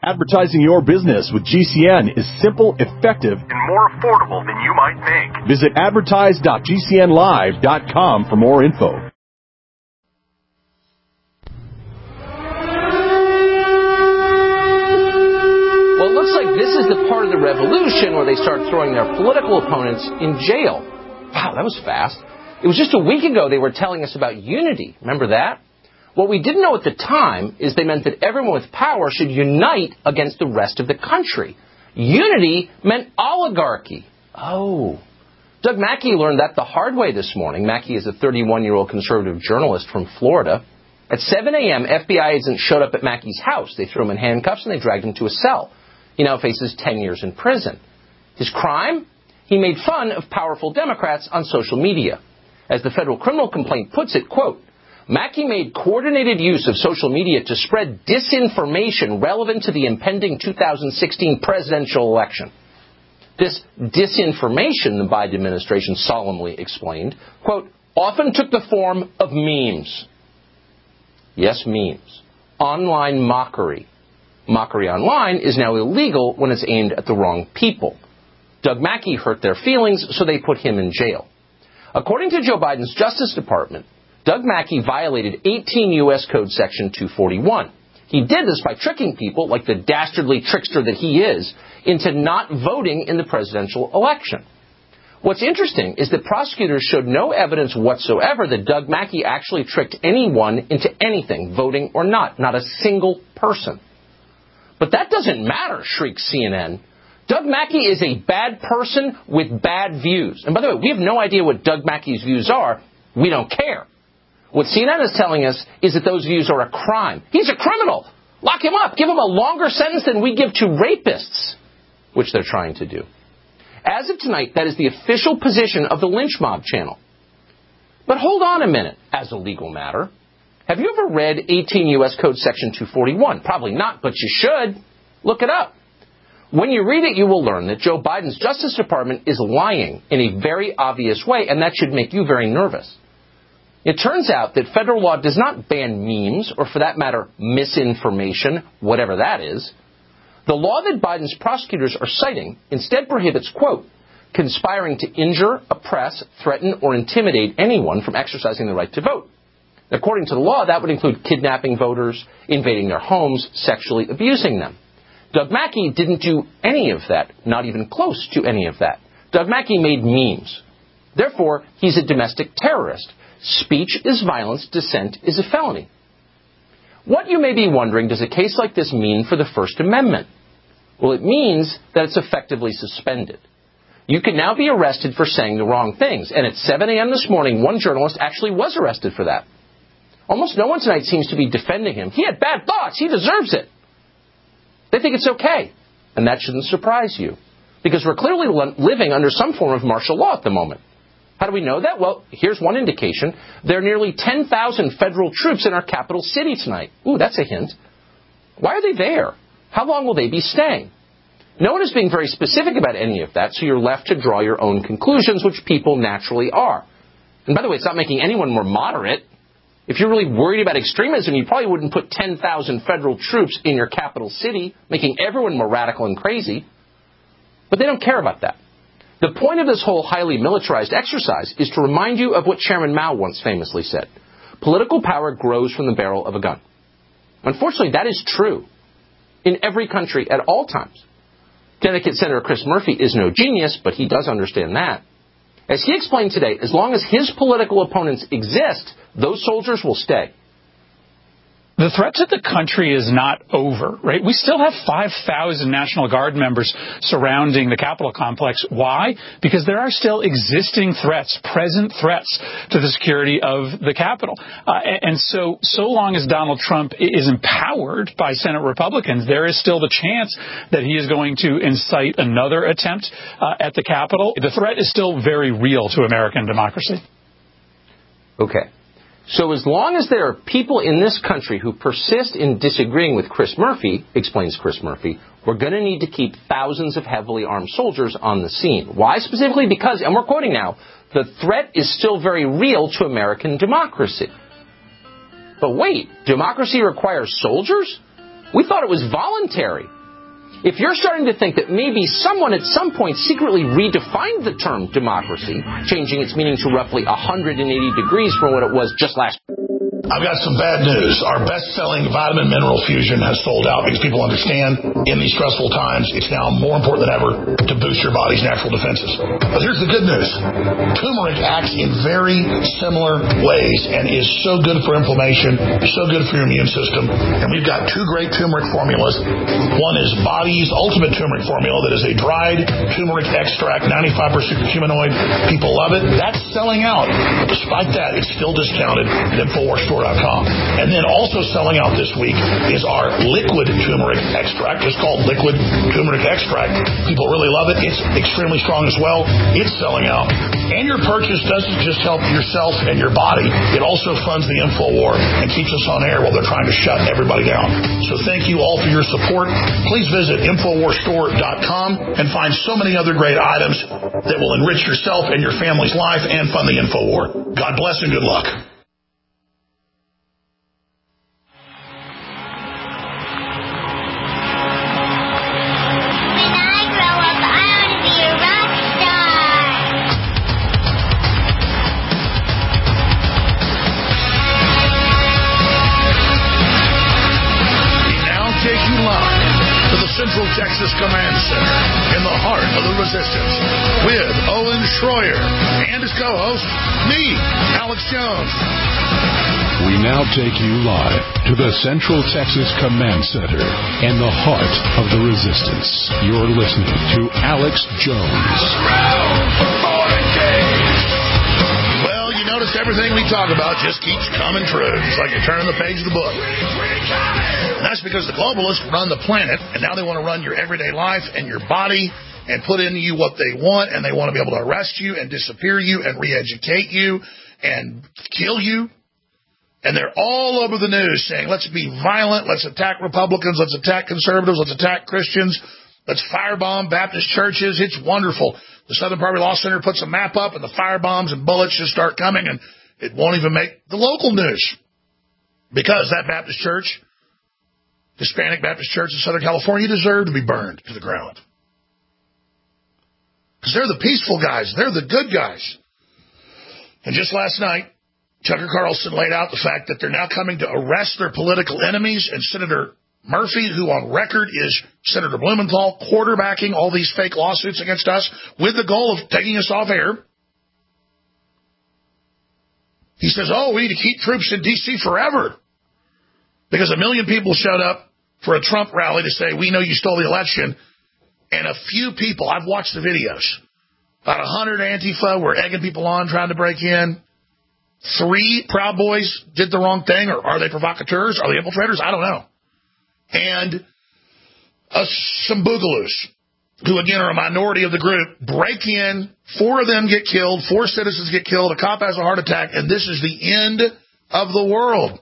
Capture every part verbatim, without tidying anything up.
Advertising your business with G C N is simple, effective, and more affordable than you might think. Visit advertise dot g c n live dot com for more info. Well, it looks like this is the part of the revolution where they start throwing their political opponents in jail. Wow, that was fast. It was just a week ago they were telling us about unity. Remember that? What we didn't know at the time is they meant that everyone with power should unite against the rest of the country. Unity meant oligarchy. Oh. Doug Mackey learned that the hard way this morning. Mackey is a thirty-one-year-old conservative journalist from Florida. At seven a.m., F B I agents showed up at Mackey's house. They threw him in handcuffs and they dragged him to a cell. He now faces ten years in prison. His crime? He made fun of powerful Democrats on social media. As the federal criminal complaint puts it, quote, Mackey made coordinated use of social media to spread disinformation relevant to the impending two thousand sixteen presidential election. This disinformation, the Biden administration solemnly explained, quote, often took the form of memes. Yes, memes. Online mockery. Mockery online is now illegal when it's aimed at the wrong people. Doug Mackey hurt their feelings, so they put him in jail. According to Joe Biden's Justice Department, Doug Mackey violated eighteen U S Code Section two forty-one. He did this by tricking people, like the dastardly trickster that he is, into not voting in the presidential election. What's interesting is that prosecutors showed no evidence whatsoever that Doug Mackey actually tricked anyone into anything, voting or not, not a single person. But that doesn't matter, shrieks C N N. Doug Mackey is a bad person with bad views. And by the way, we have no idea what Doug Mackey's views are. We don't care. What C N N is telling us is that those views are a crime. He's a criminal. Lock him up. Give him a longer sentence than we give to rapists, which they're trying to do. As of tonight, that is the official position of the Lynch Mob channel. But hold on a minute, as a legal matter. Have you ever read eighteen U S Code Section two forty-one? Probably not, but you should. Look it up. When you read it, you will learn that Joe Biden's Justice Department is lying in a very obvious way, and that should make you very nervous. It turns out that federal law does not ban memes, or for that matter, misinformation, whatever that is. The law that Biden's prosecutors are citing instead prohibits, quote, conspiring to injure, oppress, threaten, or intimidate anyone from exercising the right to vote. According to the law, that would include kidnapping voters, invading their homes, sexually abusing them. Doug Mackey didn't do any of that, not even close to any of that. Doug Mackey made memes. Therefore, he's a domestic terrorist. Speech is violence, dissent is a felony. What, you may be wondering, does a case like this mean for the First Amendment? Well, it means that it's effectively suspended. You can now be arrested for saying the wrong things. And at seven a.m. this morning, one journalist actually was arrested for that. Almost no one tonight seems to be defending him. He had bad thoughts. He deserves it. They think it's okay. And that shouldn't surprise you. Because we're clearly living under some form of martial law at the moment. How do we know that? Well, here's one indication. There are nearly ten thousand federal troops in our capital city tonight. Ooh, that's a hint. Why are they there? How long will they be staying? No one is being very specific about any of that, so you're left to draw your own conclusions, which people naturally are. And by the way, it's not making anyone more moderate. If you're really worried about extremism, you probably wouldn't put ten thousand federal troops in your capital city, making everyone more radical and crazy. But they don't care about that. The point of this whole highly militarized exercise is to remind you of what Chairman Mao once famously said. Political power grows from the barrel of a gun. Unfortunately, that is true in every country at all times. Connecticut Senator Chris Murphy is no genius, but he does understand that. As he explained today, as long as his political opponents exist, those soldiers will stay. The threat to the country is not over, right? We still have five thousand National Guard members surrounding the Capitol complex. Why? Because there are still existing threats, present threats to the security of the Capitol. Uh, and so, so long as Donald Trump is empowered by Senate Republicans, there is still the chance that he is going to incite another attempt uh, at the Capitol. The threat is still very real to American democracy. Okay. So as long as there are people in this country who persist in disagreeing with Chris Murphy, explains Chris Murphy, we're going to need to keep thousands of heavily armed soldiers on the scene. Why specifically? Because, and we're quoting now, the threat is still very real to American democracy. But wait, democracy requires soldiers? We thought it was voluntary. If you're starting to think that maybe someone at some point secretly redefined the term democracy, changing its meaning to roughly one hundred eighty degrees from what it was just last year. I've got some bad news. Our best-selling vitamin mineral fusion has sold out because people understand in these stressful times it's now more important than ever to boost your body's natural defenses. But here's the good news. Turmeric acts in very similar ways and is so good for inflammation, so good for your immune system. And we've got two great turmeric formulas. One is Body's Ultimate Turmeric Formula that is a dried turmeric extract, ninety-five percent curcuminoid. People love it. That's selling out. But despite that, it's still discounted at Infowars Store dot com. And then also selling out this week is our liquid turmeric extract. It's called liquid turmeric extract. People really love it. It's extremely strong as well. It's selling out. And your purchase doesn't just help yourself and your body. It also funds the InfoWar and keeps us on air while they're trying to shut everybody down. So thank you all for your support. Please visit Infowars Store dot com and find so many other great items that will enrich yourself and your family's life and fund the InfoWar. God bless and good luck. Central Texas Command Center in the heart of the resistance with Owen Schroyer and his co-host, me, Alex Jones. We now take you live to the Central Texas Command Center in the heart of the resistance. You're listening to Alex Jones. Well, you notice everything we talk about just keeps coming true. It's like you're turning the page of the book. And that's because the globalists run the planet, and now they want to run your everyday life and your body and put into you what they want, and they want to be able to arrest you and disappear you and re-educate you and kill you. And they're all over the news saying, let's be violent, let's attack Republicans, let's attack conservatives, let's attack Christians, let's firebomb Baptist churches. It's wonderful. The Southern Poverty Law Center puts a map up, and the firebombs and bullets just start coming, and it won't even make the local news because that Baptist church, Hispanic Baptist Church in Southern California, deserve to be burned to the ground. Because they're the peaceful guys. They're the good guys. And just last night, Tucker Carlson laid out the fact that they're now coming to arrest their political enemies, and Senator Murphy, who on record is Senator Blumenthal, quarterbacking all these fake lawsuits against us with the goal of taking us off air. He says, oh, we need to keep troops in D C forever because a million people showed up for a Trump rally to say, we know you stole the election. And a few people, I've watched the videos, about a hundred Antifa were egging people on, trying to break in. Three Proud Boys did the wrong thing, or are they provocateurs? Are they infiltrators? I don't know. And uh, some boogaloos, who again are a minority of the group, break in. Four of them get killed. Four citizens get killed. A cop has a heart attack. And this is the end of the world.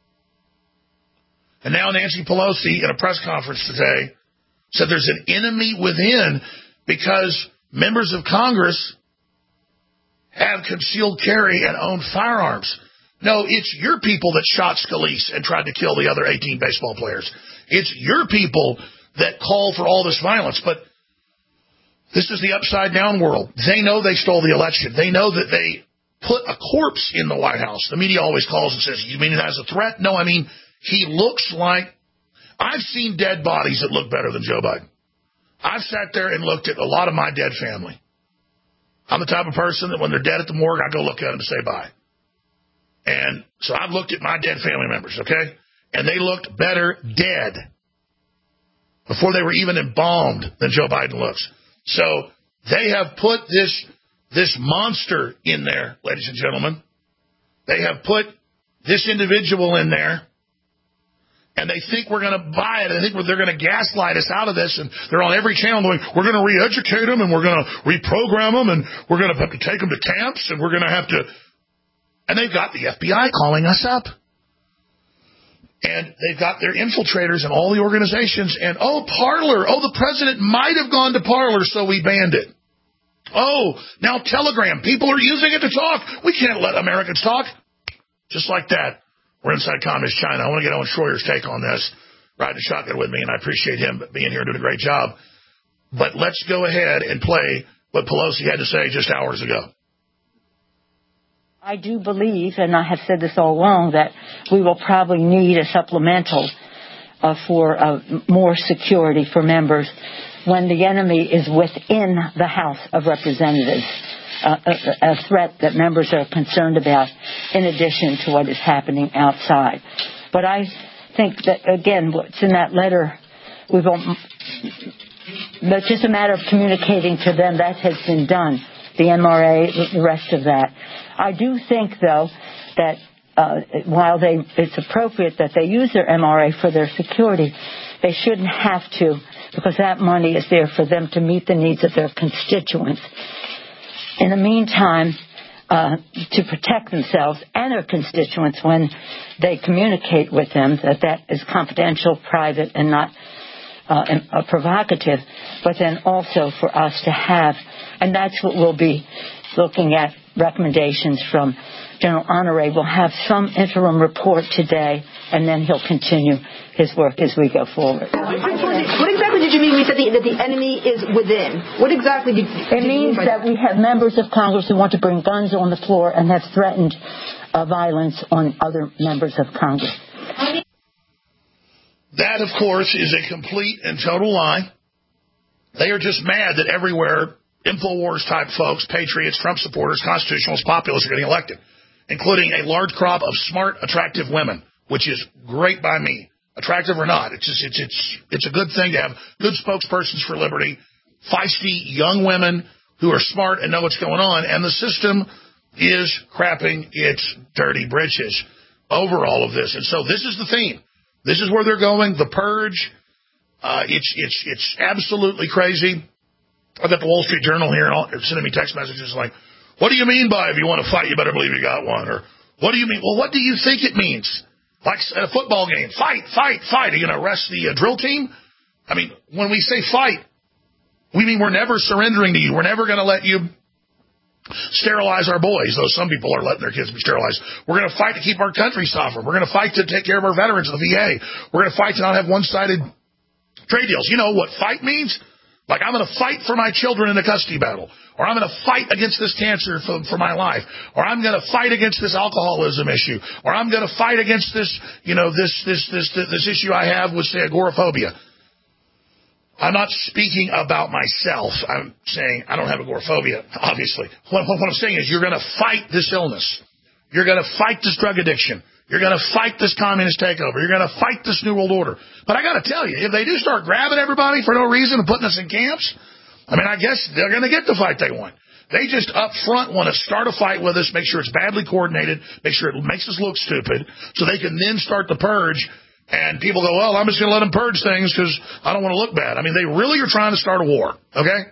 And now Nancy Pelosi, in a press conference today, said there's an enemy within because members of Congress have concealed carry and own firearms. No, it's your people that shot Scalise and tried to kill the other eighteen baseball players. It's your people that call for all this violence. But this is the upside-down world. They know they stole the election. They know that they put a corpse in the White House. The media always calls and says, you mean it as a threat? No, I mean, he looks like, I've seen dead bodies that look better than Joe Biden. I've sat there and looked at a lot of my dead family. I'm the type of person that when they're dead at the morgue, I go look at them and say bye. And so I've looked at my dead family members, okay? And they looked better dead before they were even embalmed than Joe Biden looks. So they have put this, this monster in there, ladies and gentlemen. They have put this individual in there. And they think we're going to buy it. They think they're going to gaslight us out of this. And they're on every channel going, we're going to re-educate them and we're going to reprogram them and we're going to have to take them to camps and we're going to have to. And they've got the F B I calling us up. And they've got their infiltrators in all the organizations. And, oh, Parler. Oh, the president might have gone to Parler, so we banned it. Oh, now Telegram. People are using it to talk. We can't let Americans talk. Just like that. We're inside communist China. I want to get Owen Schroyer's take on this. riding shotgun with me, and I appreciate him being here and doing a great job. But let's go ahead and play what Pelosi had to say just hours ago. I do believe, and I have said this all along, that we will probably need a supplemental uh, for uh, more security for members when the enemy is within the House of Representatives, uh, a, a threat that members are concerned about in addition to what is happening outside. But I think that, again, what's in that letter, we've it's just a matter of communicating to them. That has been done. The M R A, the rest of that. I do think, though, that uh, while they, it's appropriate that they use their M R A for their security, they shouldn't have to, because that money is there for them to meet the needs of their constituents. In the meantime, uh, to protect themselves and their constituents when they communicate with them, that that is confidential, private, and not uh, uh, provocative, but then also for us to have, and that's what we'll be looking at, recommendations from General Honore. We'll have some interim report today, and then he'll continue his work as we go forward. What exactly did you mean when you said the, that the enemy is within? What exactly did, did it means that we have members of Congress who want to bring guns on the floor and have threatened uh, violence on other members of Congress. That, of course, is a complete and total lie. They are just mad that everywhere InfoWars-type folks, patriots, Trump supporters, constitutionalists, populists are getting elected, including a large crop of smart, attractive women, which is great by me. Attractive or not, it's just, it's it's it's a good thing to have good spokespersons for liberty, feisty young women who are smart and know what's going on, and the system is crapping its dirty britches over all of this. And so this is the theme. This is where they're going. The purge. Uh, it's it's it's absolutely crazy. I got the Wall Street Journal here and all, sending me text messages like, "What do you mean by if you want to fight, you better believe you got one?" Or, "What do you mean?" Well, what do you think it means? Like at a football game, fight, fight, fight. Are you going to arrest the uh, drill team? I mean, when we say fight, we mean we're never surrendering to you. We're never going to let you sterilize our boys, though some people are letting their kids be sterilized. We're going to fight to keep our country sovereign. We're going to fight to take care of our veterans of the V A. We're going to fight to not have one-sided trade deals. You know what fight means? Like, I'm going to fight for my children in a custody battle. Or I'm going to fight against this cancer for, for my life. Or I'm going to fight against this alcoholism issue. Or I'm going to fight against this, you know, this, this, this, this, this issue I have with, say, agoraphobia. I'm not speaking about myself. I'm saying I don't have agoraphobia, obviously. What, what I'm saying is you're going to fight this illness. You're going to fight this drug addiction. You're going to fight this communist takeover. You're going to fight this New World Order. But I got to tell you, if they do start grabbing everybody for no reason and putting us in camps, I mean, I guess they're going to get the fight they want. They just up front want to start a fight with us, make sure it's badly coordinated, make sure it makes us look stupid, so they can then start the purge. And people go, well, I'm just going to let them purge things because I don't want to look bad. I mean, they really are trying to start a war, okay?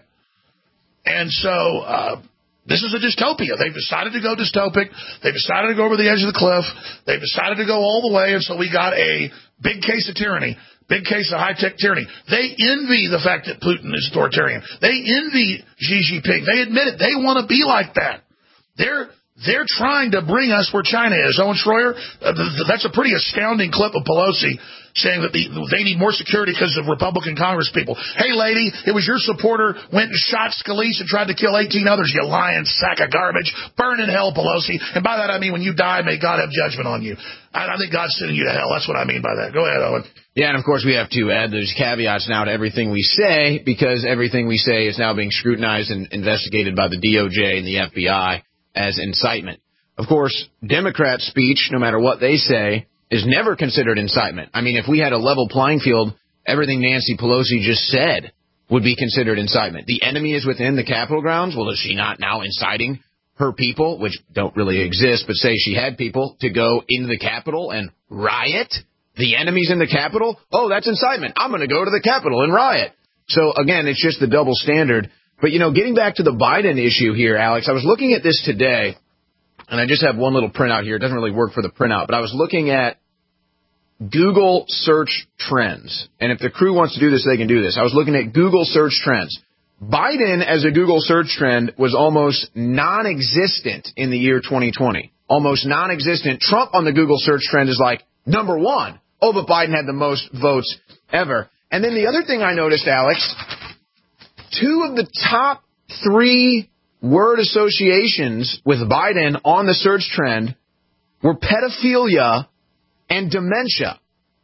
And so uh, this is a dystopia. They've decided to go dystopic. They've decided to go over the edge of the cliff. They've decided to go all the way, and so we got a big case of tyranny. Big case of high-tech tyranny. They envy the fact that Putin is authoritarian. They envy Xi Jinping. They admit it. They want to be like that. They're they're trying to bring us where China is. Owen Schroyer, uh, that's a pretty astounding clip of Pelosi saying that the, they need more security because of Republican Congress people. Hey, lady, it was your supporter went and shot Scalise and tried to kill eighteen others, you lying sack of garbage. Burn in hell, Pelosi. And by that I mean when you die, may God have judgment on you. I, I think God's sending you to hell. That's what I mean by that. Go ahead, Owen. Yeah, and of course we have to add those caveats now to everything we say, because everything we say is now being scrutinized and investigated by the D O J and the F B I as incitement. Of course, Democrat speech, no matter what they say, is never considered incitement. I mean, if we had a level playing field, everything Nancy Pelosi just said would be considered incitement. The enemy is within the Capitol grounds. Well, is she not now inciting her people, which don't really exist, but say she had people to go into the Capitol and riot? The enemy's in the Capitol? Oh, that's incitement. I'm going to go to the Capitol and riot. So, again, it's just the double standard. But, you know, getting back to the Biden issue here, Alex, I was looking at this today, and I just have one little printout here. It doesn't really work for the printout, but I was looking at Google search trends. And if the crew wants to do this, they can do this. I was looking at Google search trends. Biden as a Google search trend was almost non-existent in the year twenty twenty. Almost non-existent. Trump on the Google search trend is like number one. Oh, but Biden had the most votes ever. And then the other thing I noticed, Alex, two of the top three word associations with Biden on the search trend were pedophilia and dementia.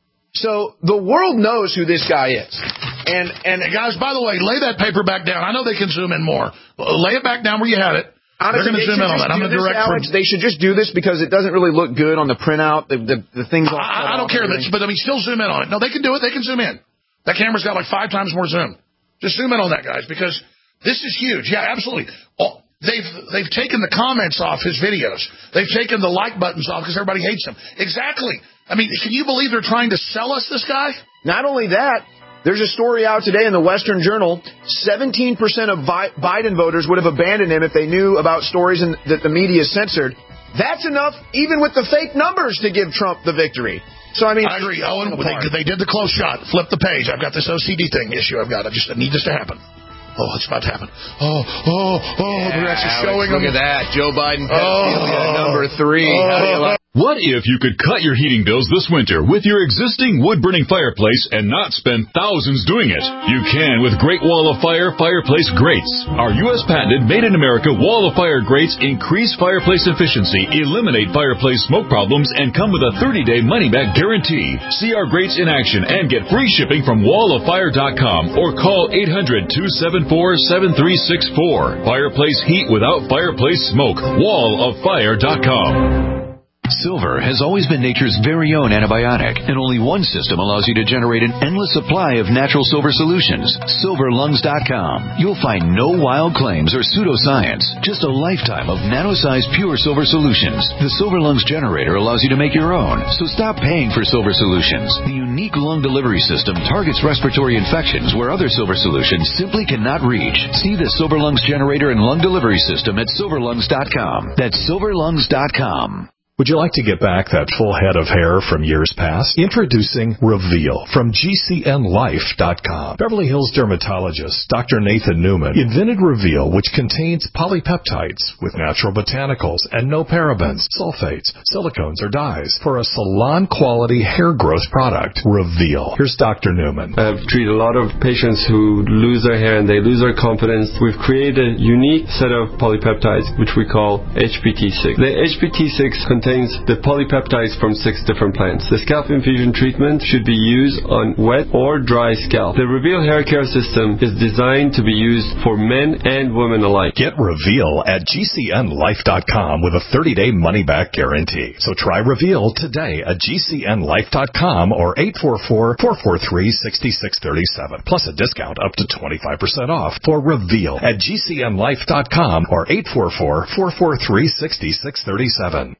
So the world knows who this guy is. And, and guys, by the way, lay that paper back down. I know they can zoom in more. Lay it back down where you had it. Honestly, They're going to zoom in on that. I'm going to direct Alex, from... They should just do this because it doesn't really look good on the printout. The, the, the things. All I, I don't care, that, but I mean, still zoom in on it. No, they can do it. They can zoom in. That camera's got like five times more zoom. Just zoom in on that, guys, because this is huge. Yeah, absolutely. Oh, they've they've taken the comments off his videos. They've taken the like buttons off because everybody hates him. Exactly. I mean, can you believe they're trying to sell us this guy? Not only that. There's a story out today in the Western Journal. seventeen percent of Biden voters would have abandoned him if they knew about stories in, that the media censored. That's enough, even with the fake numbers, to give Trump the victory. So, I mean... I agree, Owen. They, they did the close shot. Flip the page. I've got this O C D thing issue I've got. I just I need this to happen. Oh, it's about to happen. Oh, oh, oh, yeah, they're actually Alex, showing look them. Look at that. Joe Biden, pedophilia, oh, number three. Oh, How do you like What if you could cut your heating bills this winter with your existing wood-burning fireplace and not spend thousands doing it? You can with Great Wall of Fire Fireplace Grates. Our U S patented made-in-America Wall of Fire grates increase fireplace efficiency, eliminate fireplace smoke problems, and come with a thirty-day money-back guarantee. See our grates in action and get free shipping from wall of fire dot com or call eight hundred, two seven four, seven three six four. Fireplace heat without fireplace smoke. wall of fire dot com. Silver has always been nature's very own antibiotic, and only one system allows you to generate an endless supply of natural silver solutions. silver lungs dot com. You'll find no wild claims or pseudoscience, just a lifetime of nano-sized pure silver solutions. The Silver Lungs generator allows you to make your own, so stop paying for silver solutions. The unique lung delivery system targets respiratory infections where other silver solutions simply cannot reach. See the Silver Lungs generator and lung delivery system at silver lungs dot com. That's silver lungs dot com. Would you like to get back that full head of hair from years past? Introducing Reveal from G C N life dot com. Beverly Hills dermatologist Doctor Nathan Newman invented Reveal, which contains polypeptides with natural botanicals and no parabens, sulfates, silicones, or dyes for a salon-quality hair growth product. Reveal. Here's Doctor Newman. I've treated a lot of patients who lose their hair and they lose their confidence. We've created a unique set of polypeptides, which we call H P T six. The H P T six contains the polypeptides from six different plants. The scalp infusion treatment should be used on wet or dry scalp. The Reveal hair care system is designed to be used for men and women alike. Get Reveal at G C N life dot com with a thirty-day money-back guarantee. So try Reveal today at G C N life dot com or eight four four, four four three, six six three seven. Plus a discount up to twenty-five percent off for Reveal at G C N life dot com or eight four four, four four three, six six three seven.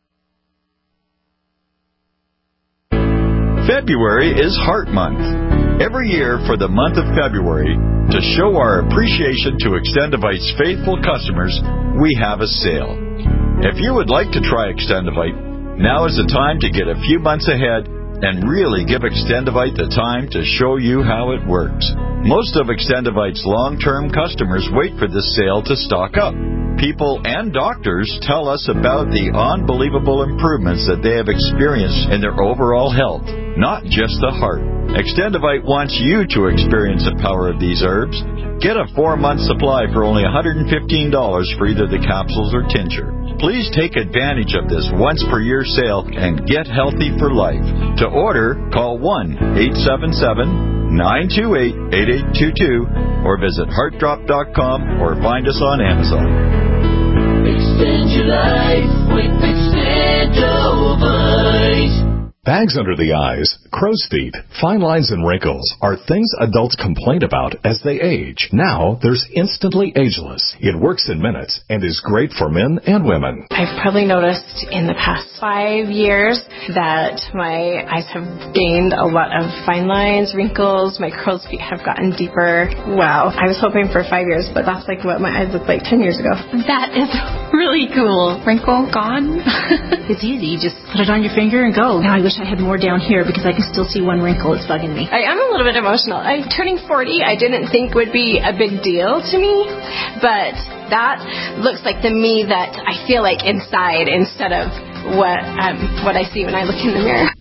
February is Heart Month. Every year for the month of February, to show our appreciation to Extendivite's faithful customers, we have a sale. If you would like to try Extendivite, now is the time to get a few months ahead and really give Extendivite the time to show you how it works. Most of Extendivite's long-term customers wait for this sale to stock up. People and doctors tell us about the unbelievable improvements that they have experienced in their overall health, not just the heart. Extendivite wants you to experience the power of these herbs. Get a four-month supply for only one hundred fifteen dollars for either the capsules or tincture. Please take advantage of this once-per-year sale and get healthy for life. To order, call one eight seven seven, nine two eight, eight eight two two or visit heart drop dot com or find us on Amazon. Extend your life with Extendivite. Bags under the eyes, crow's feet, fine lines and wrinkles are things adults complain about as they age. Now, there's Instantly Ageless. It works in minutes and is great for men and women. I've probably noticed in the past five years that my eyes have gained a lot of fine lines, wrinkles, my crow's feet have gotten deeper. Wow. I was hoping for five years, but that's like what my eyes looked like ten years ago. That is really cool. Wrinkle gone. It's easy. You just put it on your finger and go. Now I wish I had more down here because I can still see one wrinkle. It's bugging me. I am a little bit emotional. I'm turning forty. I didn't think would be a big deal to me, but that looks like the me that I feel like inside instead of what um, what I see when I look in the mirror.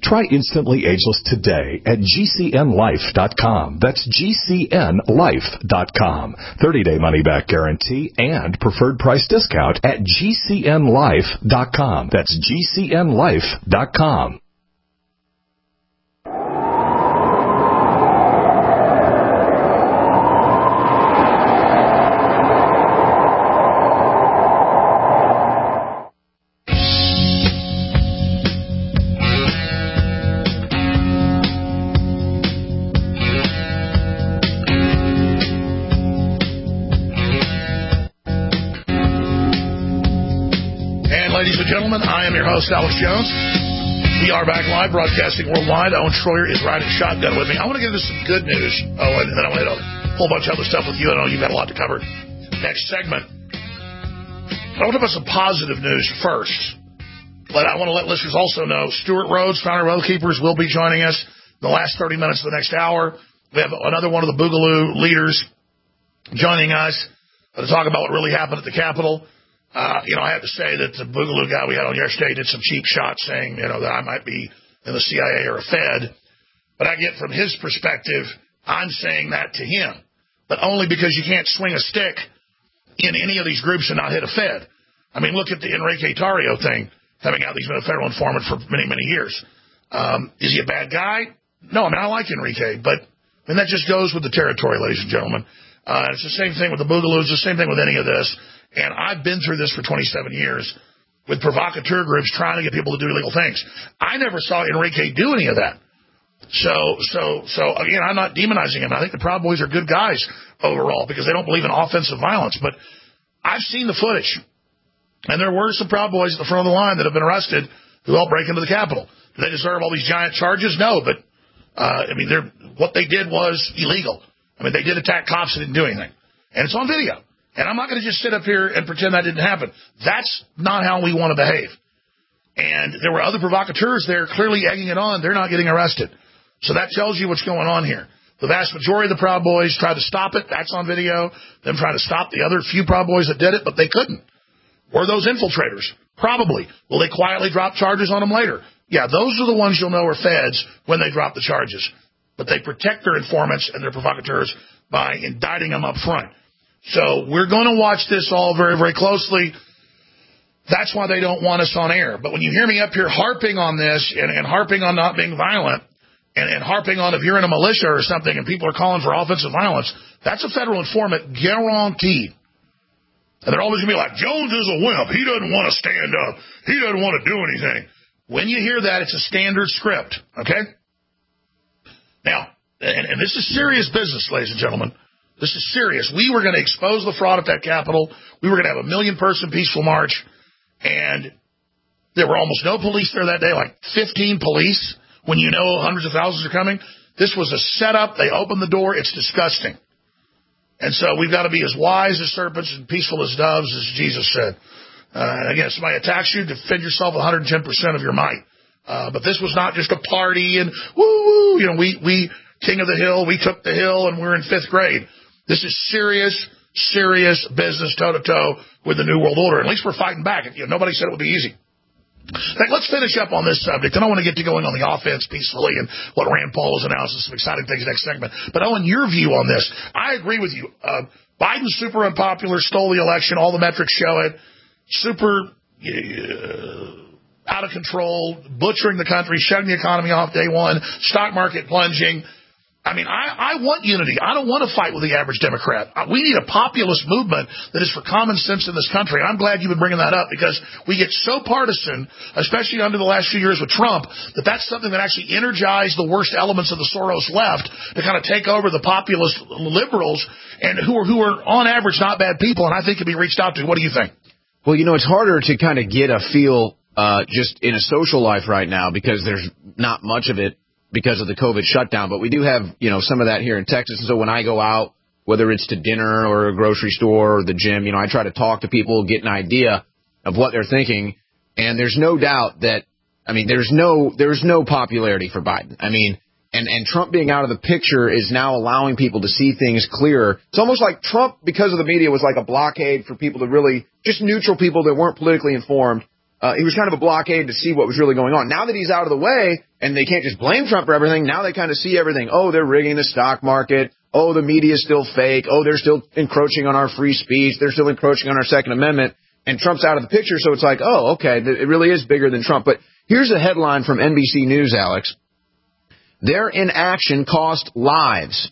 Try Instantly Ageless today at G C N life dot com. That's G C N life dot com. thirty-day money-back guarantee and preferred price discount at G C N life dot com. That's G C N life dot com. Alex Jones. We are back live, broadcasting worldwide. Owen Schroyer is riding shotgun with me. I want to get into some good news, Owen, and then I want to hit a whole bunch of other stuff with you. I know you've got a lot to cover. Next segment. I want to talk about some positive news first. But I want to let listeners also know Stuart Rhodes, founder of Oath Keepers, will be joining us in the last thirty minutes of the next hour. We have another one of the Boogaloo leaders joining us to talk about what really happened at the Capitol. Uh, you know, I have to say that the Boogaloo guy we had on yesterday did some cheap shots saying, you know, that I might be in the C I A or a Fed. But I get from his perspective, I'm saying that to him. But only because you can't swing a stick in any of these groups and not hit a Fed. I mean, look at the Enrique Tarrio thing coming out. He's been a federal informant for many, many years. Um, is he a bad guy? No, I mean, I like Enrique. But, I mean, that just goes with the territory, ladies and gentlemen. Uh, it's the same thing with the Boogaloos, the same thing with any of this. And I've been through this for twenty-seven years with provocateur groups trying to get people to do illegal things. I never saw Enrique do any of that. So, so, so again, I'm not demonizing him. I think the Proud Boys are good guys overall because they don't believe in offensive violence. But I've seen the footage. And there were some Proud Boys at the front of the line that have been arrested who helped break into the Capitol. Do they deserve all these giant charges? No, but, uh, I mean, they're, what they did was illegal. I mean, they did attack cops and didn't do anything. And it's on video. And I'm not going to just sit up here and pretend that didn't happen. That's not how we want to behave. And there were other provocateurs there clearly egging it on. They're not getting arrested. So that tells you what's going on here. The vast majority of the Proud Boys tried to stop it. That's on video. Them trying to stop the other few Proud Boys that did it, but they couldn't. Were those infiltrators? Probably. Will they quietly drop charges on them later? Yeah, those are the ones you'll know are feds when they drop the charges. But they protect their informants and their provocateurs by indicting them up front. So we're going to watch this all very, very closely. That's why they don't want us on air. But when you hear me up here harping on this and, and harping on not being violent and, and harping on if you're in a militia or something and people are calling for offensive violence, that's a federal informant guaranteed. And they're always going to be like, Jones is a wimp. He doesn't want to stand up. He doesn't want to do anything. When you hear that, it's a standard script, okay? Now, and, and this is serious business, ladies and gentlemen. This is serious. We were going to expose the fraud at that Capitol. We were going to have a million-person peaceful march, and there were almost no police there that day, like fifteen police, when you know hundreds of thousands are coming. This was a setup. They opened the door. It's disgusting. And so we've got to be as wise as serpents and peaceful as doves, as Jesus said. Uh, again, if somebody attacks you, defend yourself one hundred ten percent of your might. Uh, but this was not just a party and woo-woo. You know, we, we, King of the Hill, we took the hill, and we're in fifth grade. This is serious, serious business toe-to-toe with the New World Order. At least we're fighting back. You know, nobody said it would be easy. Like, let's finish up on this subject. I don't want to get to going on the offense peacefully and what Rand Paul has announced and some exciting things next segment. But, Owen, your view on this. I agree with you. Uh, Biden's super unpopular, stole the election. All the metrics show it. Super uh, out of control, butchering the country, shutting the economy off day one, stock market plunging. I mean, I, I want unity. I don't want to fight with the average Democrat. We need a populist movement that is for common sense in this country. And I'm glad you've been bringing that up because we get so partisan, especially under the last few years with Trump, that that's something that actually energized the worst elements of the Soros left to kind of take over the populist liberals and who are, who are on average not bad people and I think can be reached out to. What do you think? Well, you know, it's harder to kind of get a feel uh, just in a social life right now because there's not much of it because of the COVID shutdown. But we do have, you know, some of that here in Texas. And so when I go out, whether it's to dinner or a grocery store or the gym, you know, I try to talk to people, get an idea of what they're thinking. And there's no doubt that, I mean, there's no there's no popularity for Biden. I mean, and, and Trump being out of the picture is now allowing people to see things clearer. It's almost like Trump, because of the media, was like a blockade for people to really, just neutral people that weren't politically informed uh, he was kind of a blockade to see what was really going on. Now that he's out of the way and they can't just blame Trump for everything, now they kind of see everything. Oh, they're rigging the stock market. Oh, the media is still fake. Oh, they're still encroaching on our free speech. They're still encroaching on our Second Amendment. And Trump's out of the picture, so it's like, oh, okay, it really is bigger than Trump. But here's a headline from N B C News, Alex. Their inaction cost lives.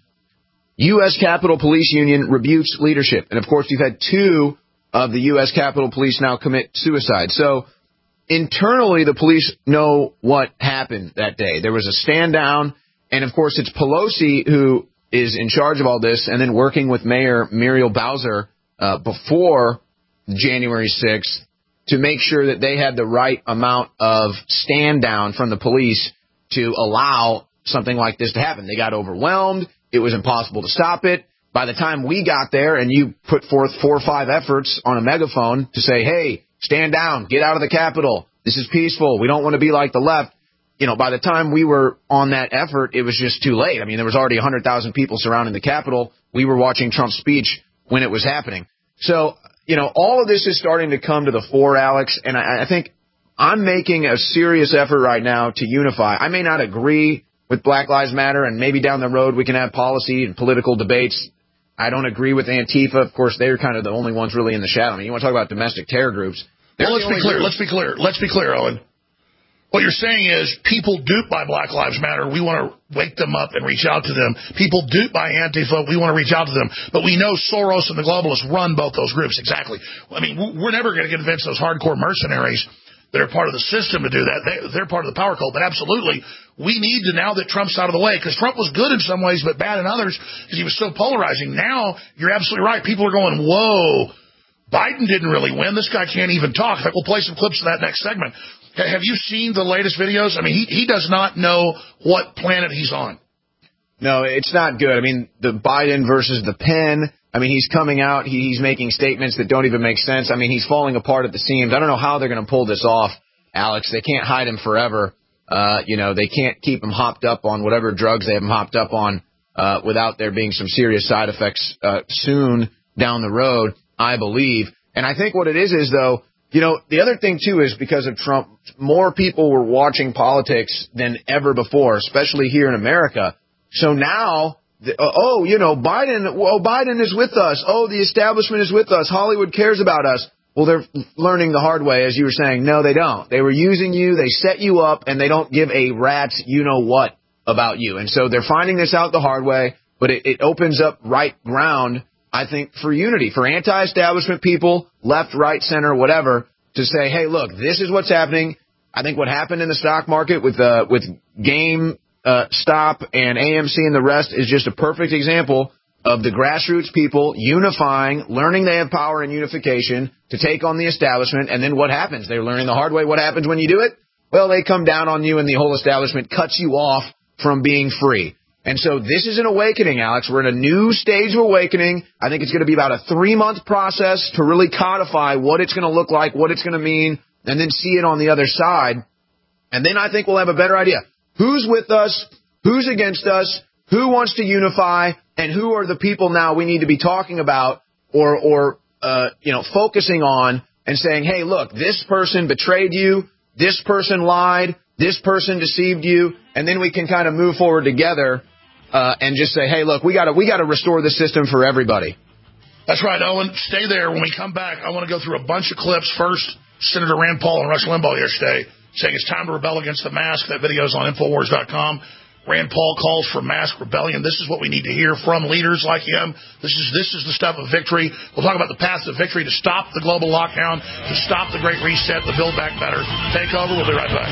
U S Capitol Police Union rebukes leadership. And, of course, you've had two of the U S Capitol Police now commit suicide. So internally, the police know what happened that day. There was a stand down, and, of course, it's Pelosi who is in charge of all this, and then working with Mayor Muriel Bowser uh, before January sixth to make sure that they had the right amount of stand down from the police to allow something like this to happen. They got overwhelmed. It was impossible to stop it. By the time we got there and you put forth four or five efforts on a megaphone to say, hey, stand down, get out of the Capitol. This is peaceful. We don't want to be like the left. You know, by the time we were on that effort, it was just too late. I mean, there was already one hundred thousand people surrounding the Capitol. We were watching Trump's speech when it was happening. So, you know, all of this is starting to come to the fore, Alex, and I, I think I'm making a serious effort right now to unify. I may not agree with Black Lives Matter, and maybe down the road we can have policy and political debates. I don't agree with Antifa. Of course, they're kind of the only ones really in the shadow. I mean, you want to talk about domestic terror groups. Well, let's be clear. Group. Let's be clear. Let's be clear, Owen. What you're saying is people duped by Black Lives Matter, we want to wake them up and reach out to them. People duped by Antifa, we want to reach out to them. But we know Soros and the globalists run both those groups. Exactly. I mean, we're never going to convince those hardcore mercenaries that are part of the system to do that. They, they're part of the power cult. But absolutely, we need to, now that Trump's out of the way, because Trump was good in some ways but bad in others because he was so polarizing. Now, you're absolutely right. People are going, whoa, Biden didn't really win. This guy can't even talk. In fact, we'll play some clips of that next segment. Have you seen the latest videos? I mean, he, he does not know what planet he's on. No, it's not good. I mean, the Biden versus the pen. I mean, he's coming out. He, he's making statements that don't even make sense. I mean, he's falling apart at the seams. I don't know how they're going to pull this off, Alex. They can't hide him forever. Uh, you know, they can't keep him hopped up on whatever drugs they have him hopped up on uh, without there being some serious side effects uh, soon down the road, I believe. And I think what it is is, though, you know, the other thing, too, is because of Trump, more people were watching politics than ever before, especially here in America. So now, the, oh, you know, Biden, oh, Biden is with us. Oh, the establishment is with us. Hollywood cares about us. Well, they're learning the hard way, as you were saying. No, they don't. They were using you. They set you up, and they don't give a rat's you-know-what about you. And so they're finding this out the hard way, but it, it opens up right ground, I think, for unity, for anti-establishment people, left, right, center, whatever, to say, hey, look, this is what's happening. I think what happened in the stock market with uh, with Game uh, Stop and A M C and the rest is just a perfect example of the grassroots people unifying, learning they have power and unification to take on the establishment. And then what happens? They're learning the hard way. What happens when you do it? Well, they come down on you and the whole establishment cuts you off from being free. And so this is an awakening, Alex. We're in a new stage of awakening. I think it's going to be about a three-month process to really codify what it's going to look like, what it's going to mean, and then see it on the other side. And then I think we'll have a better idea. Who's with us? Who's against us? Who wants to unify? And who are the people now we need to be talking about or, or uh, you know, focusing on and saying, hey, look, this person betrayed you. This person lied. This person deceived you. And then we can kind of move forward together. Uh, and just say, hey, look, we got to we got to restore the system for everybody. That's right, Owen. Stay there. When we come back, I want to go through a bunch of clips. First, Senator Rand Paul and Rush Limbaugh yesterday saying it's time to rebel against the mask. That video is on Infowars dot com. Rand Paul calls for mask rebellion. This is what we need to hear from leaders like him. This is this is the stuff of victory. We'll talk about the path to victory to stop the global lockdown, to stop the Great Reset, the Build Back Better takeover. We'll be right back.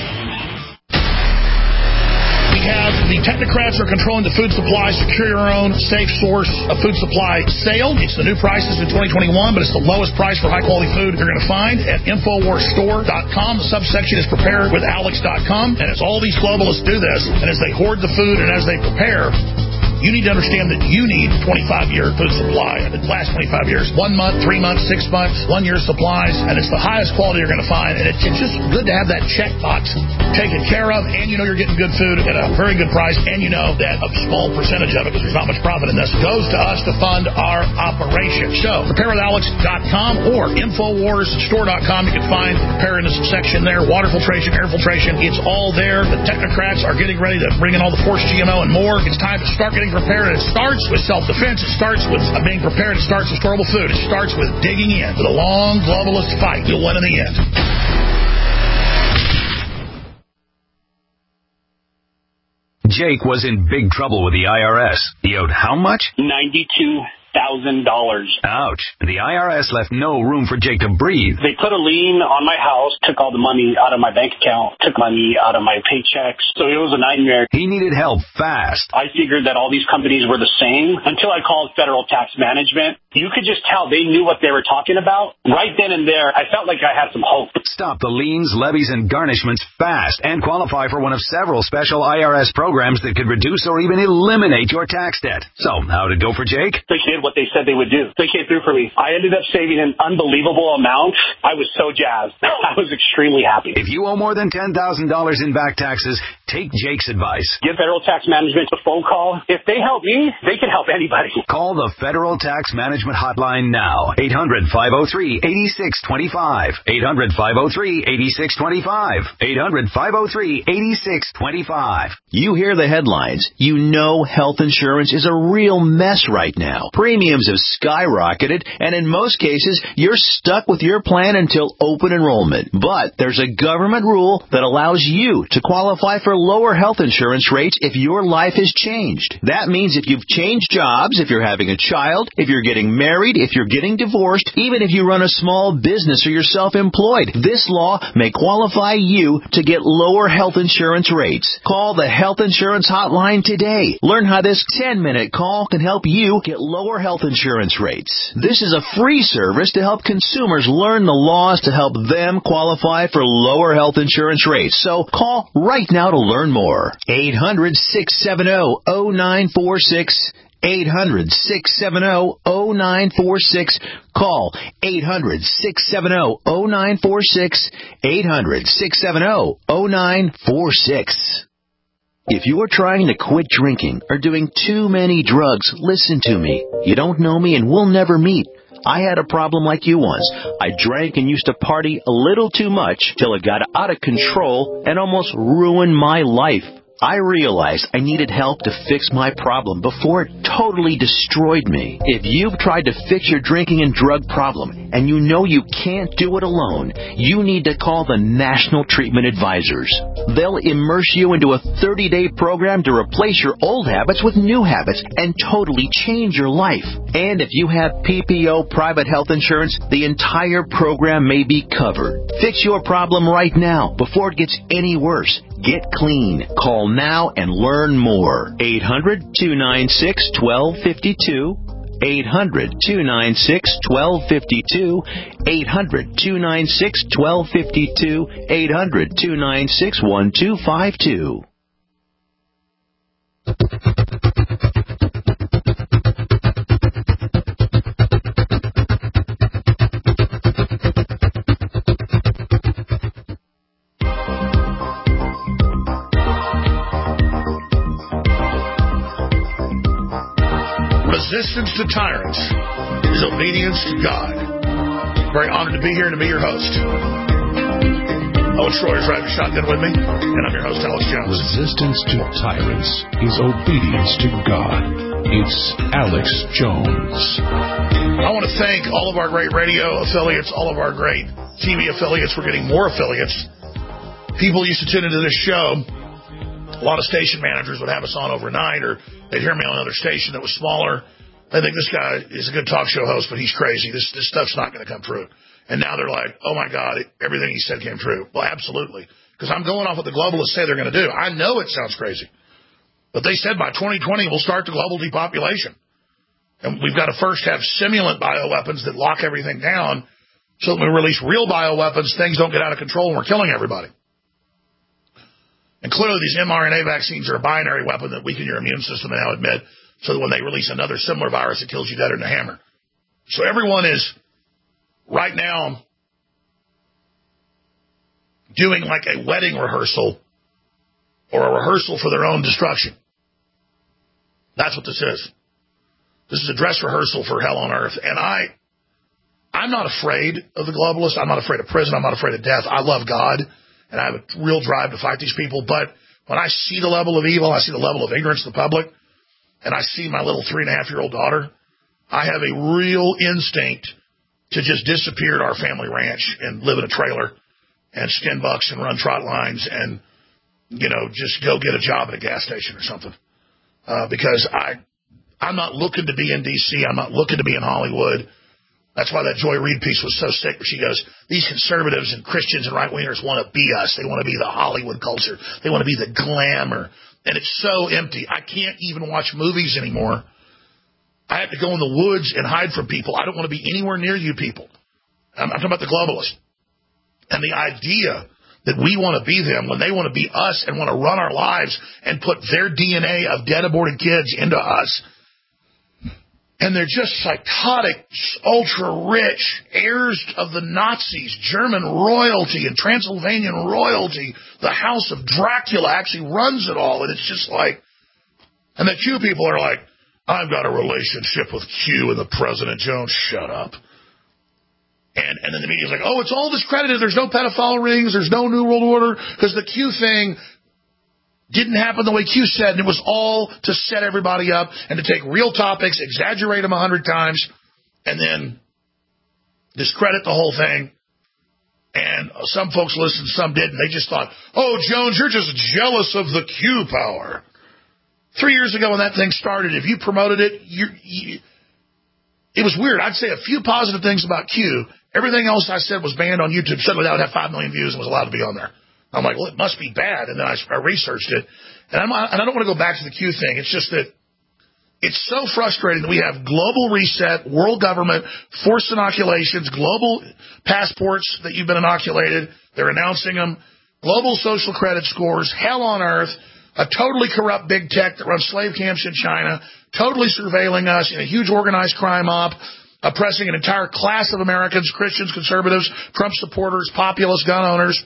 We have the technocrats are controlling the food supply. Secure your own safe source of food supply sale. It's the new prices in twenty twenty-one, but it's the lowest price for high-quality food you're going to find at Infowars Store dot com. The subsection is prepare with alex dot com, and as all these globalists do this, and as they hoard the food and as they prepare, You need to understand that you need twenty-five year food supply. The last twenty-five years, one month, three months, six months, one year supplies, and it's the highest quality you're going to find. And it's, it's just good to have that check box taken care of, and you know you're getting good food at a very good price, and you know that a small percentage of it, because there's not much profit in this, goes to us to fund our operation. So, prepare with alex dot com or infowars store dot com. You can find the preparedness section there, water filtration, air filtration. It's all there. The technocrats are getting ready to bring in all the forced G M O and more. It's time to start getting prepared. It starts with self-defense. It starts with being prepared. It starts with storable food. It starts with digging in to the long globalist fight. You'll win in the end. Jake was in big trouble with the I R S. He owed how much? ninety-two thousand dollars. Ouch. The I R S left no room for Jake to breathe. They put a lien on my house, took all the money out of my bank account, took money out of my paychecks. So it was a nightmare. He needed help fast. I figured that all these companies were the same until I called Federal Tax Management. You could just tell they knew what they were talking about. Right then and there, I felt like I had some hope. Stop the liens, levies, and garnishments fast and qualify for one of several special I R S programs that could reduce or even eliminate your tax debt. So, how'd it go for Jake? They did what they said they would do. They came through for me. I ended up saving an unbelievable amount. I was so jazzed. I was extremely happy. If you owe more than ten thousand dollars in back taxes, take Jake's advice. Give Federal Tax Management a phone call. If they help me, they can help anybody. Call the Federal Tax Management Hotline now. eight hundred, five oh three, eight six two five. eight hundred, five oh three, eight six two five. eight hundred, five oh three, eight six two five. You hear the headlines. You know health insurance is a real mess right now. Premiums have skyrocketed, and in most cases, you're stuck with your plan until open enrollment. But there's a government rule that allows you to qualify for lower health insurance rates if your life has changed. That means if you've changed jobs, if you're having a child, if you're getting married, if you're getting divorced, even if you run a small business or you're self-employed, this law may qualify you to get lower health insurance rates. Call the Health Insurance Hotline today. Learn how this ten-minute call can help you get lower health insurance rates. This is a free service to help consumers learn the laws to help them qualify for lower health insurance rates. So call right now to learn more. eight hundred, six seven zero, zero nine four six. eight hundred, six seven zero, zero nine four six. Call eight hundred, six seven zero, zero nine four six. eight hundred, six seven zero, zero nine four six. If you're trying to quit drinking or doing too many drugs, listen to me. You don't know me and we'll never meet. I had a problem like you once. I drank and used to party a little too much till it got out of control and almost ruined my life. I realized I needed help to fix my problem before it totally destroyed me. If you've tried to fix your drinking and drug problem and you know you can't do it alone, you need to call the National Treatment Advisors. They'll immerse you into a thirty-day program to replace your old habits with new habits and totally change your life. And if you have P P O private health insurance, the entire program may be covered. Fix your problem right now before it gets any worse. Get clean. Call now and learn more. eight hundred, two nine six, one two five two. eight hundred, two nine six, one two five two. eight hundred, two nine six, one two five two. eight hundred, two nine six, one two five two. Resistance to tyrants is obedience to God. Very honored to be here and to be your host. Owen Schroyer's riding shotgun with me, and I'm your host, Alex Jones. Resistance to tyrants is obedience to God. It's Alex Jones. I want to thank all of our great radio affiliates, all of our great T V affiliates. We're getting more affiliates. People used to tune into this show. A lot of station managers would have us on overnight, or they'd hear me on another station that was smaller. They think this guy is a good talk show host, but he's crazy. This this stuff's not going to come true. And now they're like, oh, my God, everything he said came true. Well, absolutely, because I'm going off what the globalists say they're going to do. I know it sounds crazy, but they said by twenty twenty we'll start the global depopulation. And we've got to first have simulant bioweapons that lock everything down so that when we release real bioweapons, things don't get out of control and we're killing everybody. And clearly these mRNA vaccines are a binary weapon that weaken your immune system, and I'll admit. so that when they release another similar virus, it kills you deader than a hammer. So everyone is right now doing like a wedding rehearsal or a rehearsal for their own destruction. That's what this is. This is a dress rehearsal for hell on earth. And I, I'm not afraid of the globalists. I'm not afraid of prison. I'm not afraid of death. I love God, and I have a real drive to fight these people. But when I see the level of evil, I see the level of ignorance of the public, and I see my little three-and-a-half-year-old daughter, I have a real instinct to just disappear at our family ranch and live in a trailer and skin bucks and run trot lines and, you know, just go get a job at a gas station or something. Uh, because I, I'm not looking to be in D C. I'm not looking to be in Hollywood. That's why that Joy Reid piece was so sick, where she goes, these conservatives and Christians and right-wingers want to be us. They want to be the Hollywood culture. They want to be the glamour. And it's so empty. I can't even watch movies anymore. I have to go in the woods and hide from people. I don't want to be anywhere near you people. I'm, I'm talking about the globalists. And the idea that we want to be them when they want to be us and want to run our lives and put their D N A of dead aborted kids into us. And they're just psychotic, ultra-rich heirs of the Nazis, German royalty and Transylvanian royalty. The House of Dracula actually runs it all. And it's just like, and the Q people are like, I've got a relationship with Q and the President. Jones, shut up. And, and then the media's like, oh, it's all discredited. There's no pedophile rings. There's no New World Order because the Q thing didn't happen the way Q said, and it was all to set everybody up and to take real topics, exaggerate them a hundred times, and then discredit the whole thing. And some folks listened, some didn't. They just thought, oh, Jones, you're just jealous of the Q power. Three years ago when that thing started, if you promoted it, you, you, it was weird. I'd say a few positive things about Q. Everything else I said was banned on YouTube. Suddenly that would have five million views and was allowed to be on there. I'm like, well, it must be bad. And then I, I researched it. And, I'm, and I don't want to go back to the Q thing. It's just that it's so frustrating that we have global reset, world government, forced inoculations, global passports that you've been inoculated. They're announcing them. Global social credit scores, hell on earth, a totally corrupt big tech that runs slave camps in China, totally surveilling us in a huge organized crime op, oppressing an entire class of Americans, Christians, conservatives, Trump supporters, populist gun owners,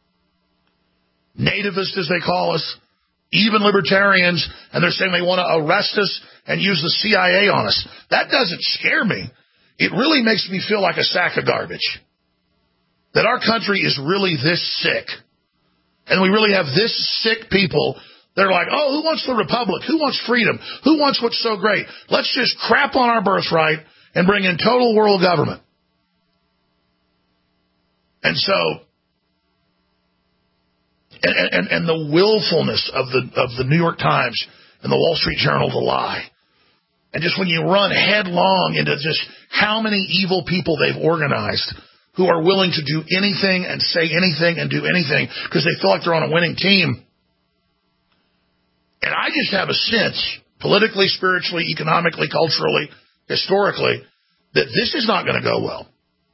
nativists, as they call us, even libertarians, and they're saying they want to arrest us and use the C I A on us. That doesn't scare me. It really makes me feel like a sack of garbage. That our country is really this sick. And we really have this sick people that are like, oh, who wants the republic? Who wants freedom? Who wants what's so great? Let's just crap on our birthright and bring in total world government. And so, and, and, and the willfulness of the of the New York Times and the Wall Street Journal to lie. And just when you run headlong into just how many evil people they've organized who are willing to do anything and say anything and do anything because they feel like they're on a winning team. And I just have a sense, politically, spiritually, economically, culturally, historically, that this is not going to go well.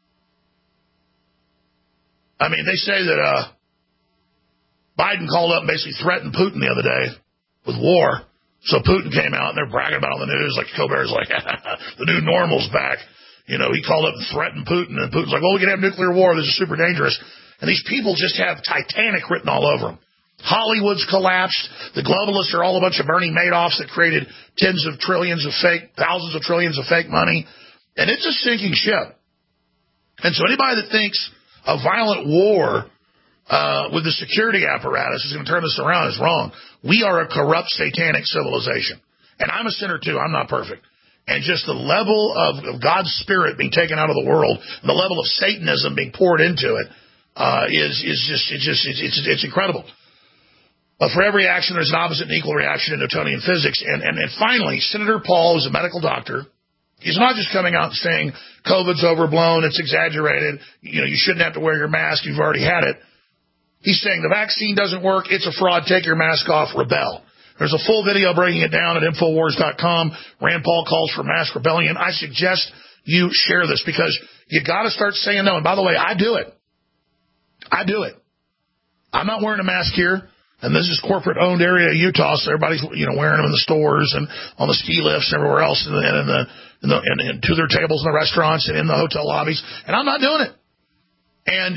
I mean, they say that uh, Biden called up and basically threatened Putin the other day with war. So Putin came out and they're bragging about it on the news, like Colbert's like, the new normal's back. You know, he called up and threatened Putin, and Putin's like, well, we can have nuclear war. This is super dangerous. And these people just have Titanic written all over them. Hollywood's collapsed. The globalists are all a bunch of Bernie Madoffs that created tens of trillions of fake, thousands of trillions of fake money. And it's a sinking ship. And so anybody that thinks a violent war uh, with the security apparatus is going to turn this around is wrong. We are a corrupt, satanic civilization. And I'm a sinner, too. I'm not perfect. And just the level of, of God's Spirit being taken out of the world, and the level of Satanism being poured into it, uh, is is just it's just it's, it's it's incredible. But for every action, there's an opposite and equal reaction in Newtonian physics. And and and finally, Senator Paul is a medical doctor. He's not just coming out and saying COVID's overblown, it's exaggerated. You know, you shouldn't have to wear your mask. You've already had it. He's saying the vaccine doesn't work. It's a fraud. Take your mask off. Rebel. There's a full video breaking it down at Infowars dot com. Rand Paul calls for mass rebellion. I suggest you share this because you got to start saying no. And by the way, I do it. I do it. I'm not wearing a mask here. And this is corporate-owned area of Utah, so everybody's, you know, wearing them in the stores and on the ski lifts and everywhere else, and, and, in the, in the, and, and to their tables in the restaurants and in the hotel lobbies. And I'm not doing it. And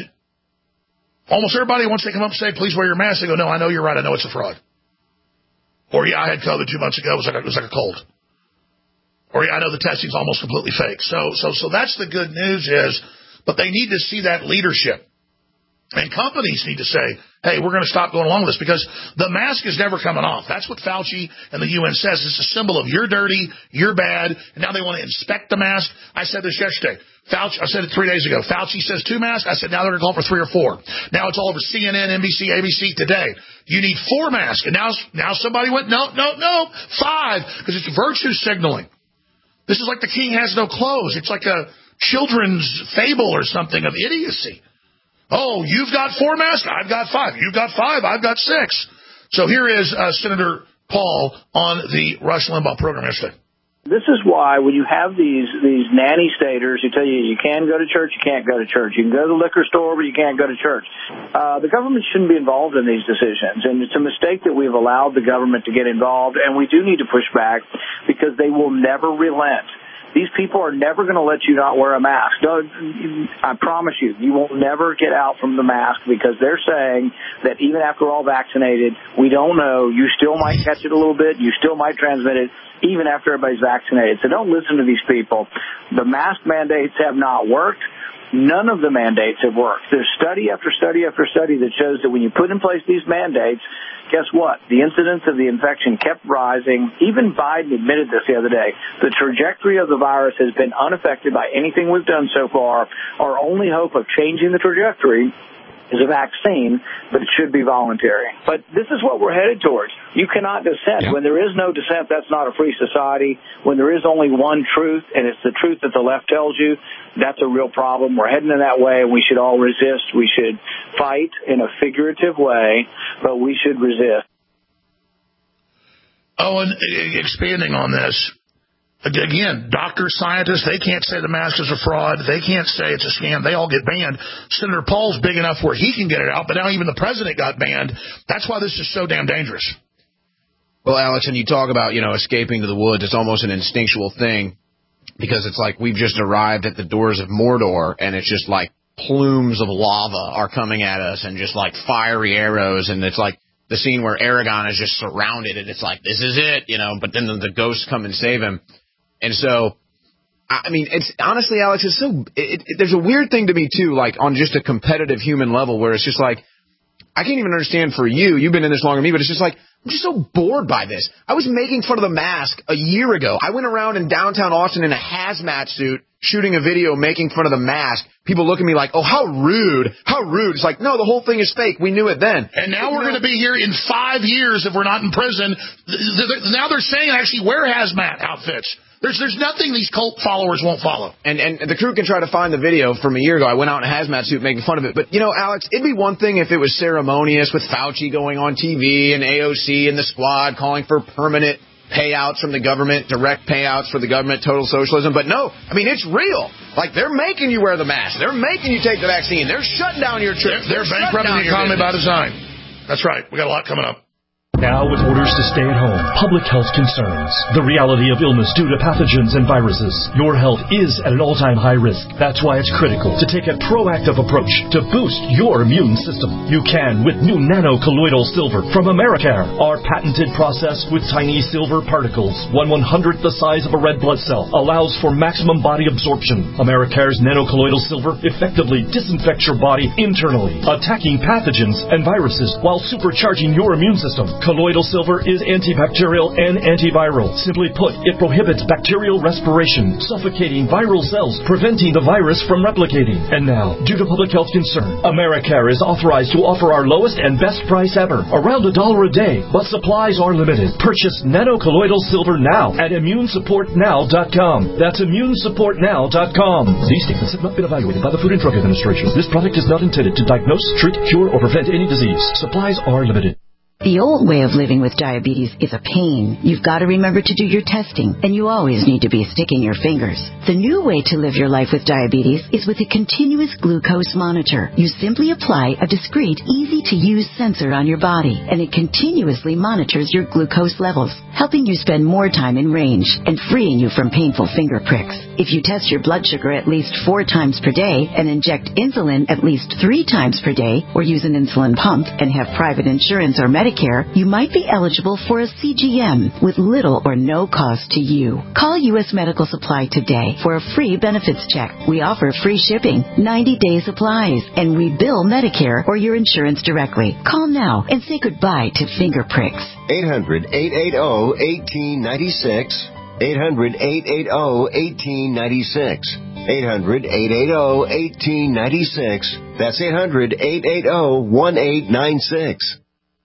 almost everybody, once they come up and say, please wear your mask, they go, no, I know you're right. I know it's a fraud. Or, yeah, I had COVID two months ago. It was like a, it was like a cold. Or, yeah, I know the testing's almost completely fake. So, so, so that's the good news is, but they need to see that leadership. And companies need to say, hey, we're going to stop going along with this because the mask is never coming off. That's what Fauci and the U N says. It's a symbol of you're dirty, you're bad, and now they want to inspect the mask. I said this yesterday. Fauci, I said it three days ago. Fauci says two masks. I said now they're going to call for three or four. Now it's all over C N N, N B C, A B C today. You need four masks. And now, now somebody went, no, no, no, five, because it's virtue signaling. This is like the king has no clothes. It's like a children's fable or something of idiocy. Oh, you've got four masks, I've got five. You've got five, I've got six. So here is uh, Senator Paul on the Rush Limbaugh program yesterday. This is why when you have these these nanny staters who tell you you can go to church, you can't go to church. You can go to the liquor store, but you can't go to church. Uh, the government shouldn't be involved in these decisions. And it's a mistake that we've allowed the government to get involved, and we do need to push back because they will never relent. These people are never going to let you not wear a mask. I promise you, you will never get out from the mask because they're saying that even after all vaccinated, we don't know. You still might catch it a little bit. You still might transmit it even after everybody's vaccinated. So don't listen to these people. The mask mandates have not worked. None of the mandates have worked. There's study after study after study that shows that when you put in place these mandates, guess what? The incidence of the infection kept rising. Even Biden admitted this the other day. The trajectory of the virus has been unaffected by anything we've done so far. Our only hope of changing the trajectory is a vaccine, but it should be voluntary. But this is what we're headed towards. You cannot dissent. Yeah. When there is no dissent, that's not a free society. When there is only one truth, and it's the truth that the left tells you, that's a real problem. We're heading in that way, and we should all resist. We should fight in a figurative way, but we should resist. Oh, and expanding on this, again, doctors, scientists, they can't say the mask is a fraud. They can't say it's a scam. They all get banned. Senator Paul's big enough where he can get it out, but now even the president got banned. That's why this is so damn dangerous. Well, Alex, when you talk about, you know, escaping to the woods, it's almost an instinctual thing because it's like we've just arrived at the doors of Mordor, and it's just like plumes of lava are coming at us and just like fiery arrows, and it's like the scene where Aragorn is just surrounded, and it's like, this is it, you know, but then the, the ghosts come and save him. And so, I mean, it's honestly, Alex, it's so, it, it, there's a weird thing to me, too, like on just a competitive human level where it's just like, I can't even understand for you, you've been in this longer than me, but it's just like, I'm just so bored by this. I was making fun of the mask a year ago. I went around in downtown Austin in a hazmat suit, shooting a video, making fun of the mask. People look at me like, oh, how rude, how rude. It's like, no, the whole thing is fake. We knew it then. And now we're going to be here in five years if we're not in prison. Now they're saying actually wear hazmat outfits. There's there's nothing these cult followers won't follow. And and the crew can try to find the video from a year ago. I went out in a hazmat suit making fun of it. But, you know, Alex, it'd be one thing if it was ceremonious with Fauci going on T V and A O C and the squad calling for permanent payouts from the government, direct payouts for the government, total socialism. But no, I mean, it's real. Like, they're making you wear the mask. They're making you take the vaccine. They're shutting down your trips. They're, they're, they're bankrupting the economy by design. That's right. We got a lot coming up. Now with orders to stay at home, public health concerns, the reality of illness due to pathogens and viruses. Your health is at an all-time high risk. That's why it's critical to take a proactive approach to boost your immune system. You can with new nano-colloidal silver from Americare. Our patented process with tiny silver particles, one one-hundredth the size of a red blood cell, allows for maximum body absorption. Americare's nano-colloidal silver effectively disinfects your body internally, attacking pathogens and viruses while supercharging your immune system. Colloidal silver is antibacterial and antiviral. Simply put, it prohibits bacterial respiration, suffocating viral cells, preventing the virus from replicating. And now, due to public health concern, Americare is authorized to offer our lowest and best price ever, around a dollar a day, but supplies are limited. Purchase nano-colloidal silver now at immune support now dot com. That's immune support now dot com. These statements have not been evaluated by the Food and Drug Administration. This product is not intended to diagnose, treat, cure, or prevent any disease. Supplies are limited. The old way of living with diabetes is a pain. You've got to remember to do your testing, and you always need to be sticking your fingers. The new way to live your life with diabetes is with a continuous glucose monitor. You simply apply a discreet, easy-to-use sensor on your body, and it continuously monitors your glucose levels, helping you spend more time in range and freeing you from painful finger pricks. If you test your blood sugar at least four times per day and inject insulin at least three times per day, or use an insulin pump and have private insurance or Medicare, you might be eligible for a C G M with little or no cost to you. Call U S Medical Supply today for a free benefits check. We offer free shipping, ninety-day supplies, and we bill Medicare or your insurance directly. Call now and say goodbye to finger pricks. eight hundred, eight eight zero, one eight nine six. eight hundred, eight eight zero, one eight nine six. eight hundred, eight eight zero, one eight nine six. That's eight hundred, eight eight zero, one eight nine six.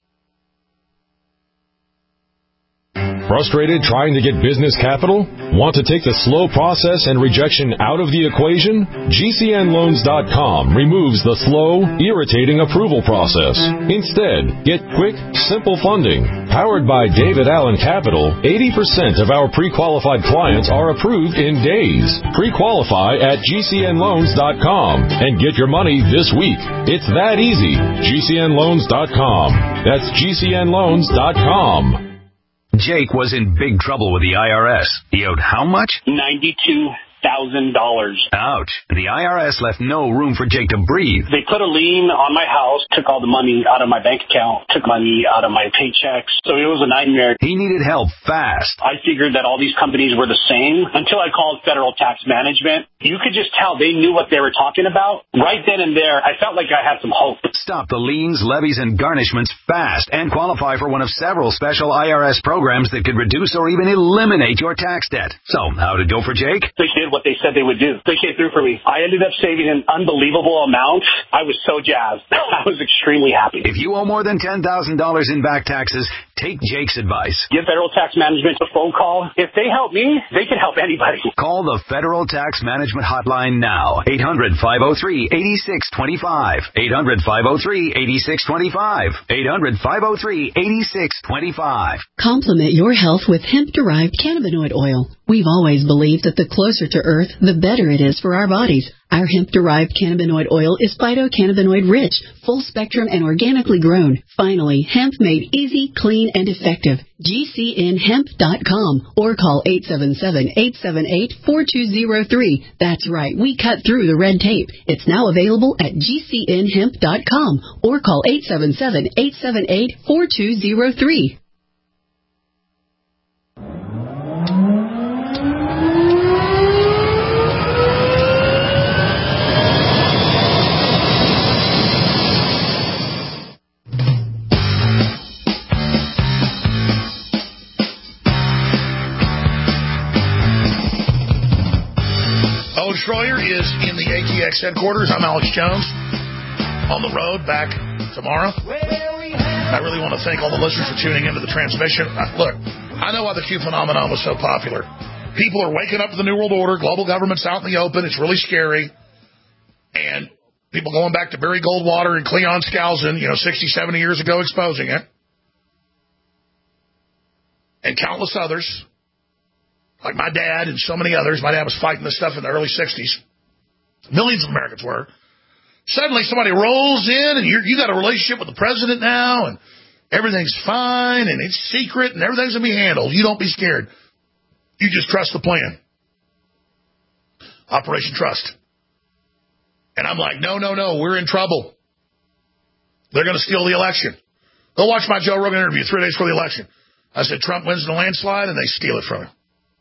Frustrated trying to get business capital? Want to take the slow process and rejection out of the equation? G C N loans dot com removes the slow, irritating approval process. Instead, get quick, simple funding. Powered by David Allen Capital, eighty percent of our pre-qualified clients are approved in days. Pre-qualify at G C N loans dot com and get your money this week. It's that easy. G C N loans dot com. That's G C N loans dot com. Jake was in big trouble with the I R S. He owed how much? ninety-two thousand dollars. Ouch. The I R S left no room for Jake to breathe. They put a lien on my house, took all the money out of my bank account, took money out of my paychecks. So it was a nightmare. He needed help fast. I figured that all these companies were the same until I called Federal Tax Management. You could just tell they knew what they were talking about. Right then and there, I felt like I had some hope. Stop the liens, levies, and garnishments fast and qualify for one of several special I R S programs that could reduce or even eliminate your tax debt. So, how'd it go for Jake? They did what they said they would do. They came through for me. I ended up saving an unbelievable amount. I was so jazzed. I was extremely happy. If you owe more than ten thousand dollars in back taxes, take Jake's advice. Give Federal Tax Management a phone call. If they help me, they can help anybody. Call the Federal Tax Management Hotline now. eight hundred, five oh three, eight six two five. eight hundred, five oh three, eight six two five. eight hundred, five oh three, eight six two five. Complement your health with hemp-derived cannabinoid oil. We've always believed that the closer to Earth, the better it is for our bodies. Our hemp-derived cannabinoid oil is phytocannabinoid rich, full spectrum, and organically grown. Finally, hemp made easy, clean, and effective. G C N hemp dot com or call eight seven seven, eight seven eight, four two zero three. That's right, we cut through the red tape. It's now available at G C N hemp dot com or call eight seven seven, eight seven eight, four two zero three. Owen Schroyer is in the A T X headquarters. I'm Alex Jones. On the road, back tomorrow. I really want to thank all the listeners for tuning into the transmission. Uh, look, I know why the Q phenomenon was so popular. People are waking up to the New World Order. Global government's out in the open. It's really scary. And people going back to Barry Goldwater and Cleon Skousen, you know, sixty, seventy years ago, exposing it. And countless others. Like my dad and so many others. My dad was fighting this stuff in the early sixties. Millions of Americans were. Suddenly somebody rolls in and you're, you got a relationship with the president now and everything's fine and it's secret and everything's going to be handled. You don't be scared. You just trust the plan. Operation Trust. And I'm like, no, no, no, we're in trouble. They're going to steal the election. Go watch my Joe Rogan interview three days before the election. I said Trump wins in a landslide and they steal it from him.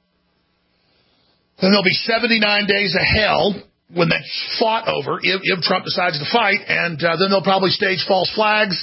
Then there'll be seventy-nine days of hell when that's fought over, if, if Trump decides to fight, and uh, then they'll probably stage false flags.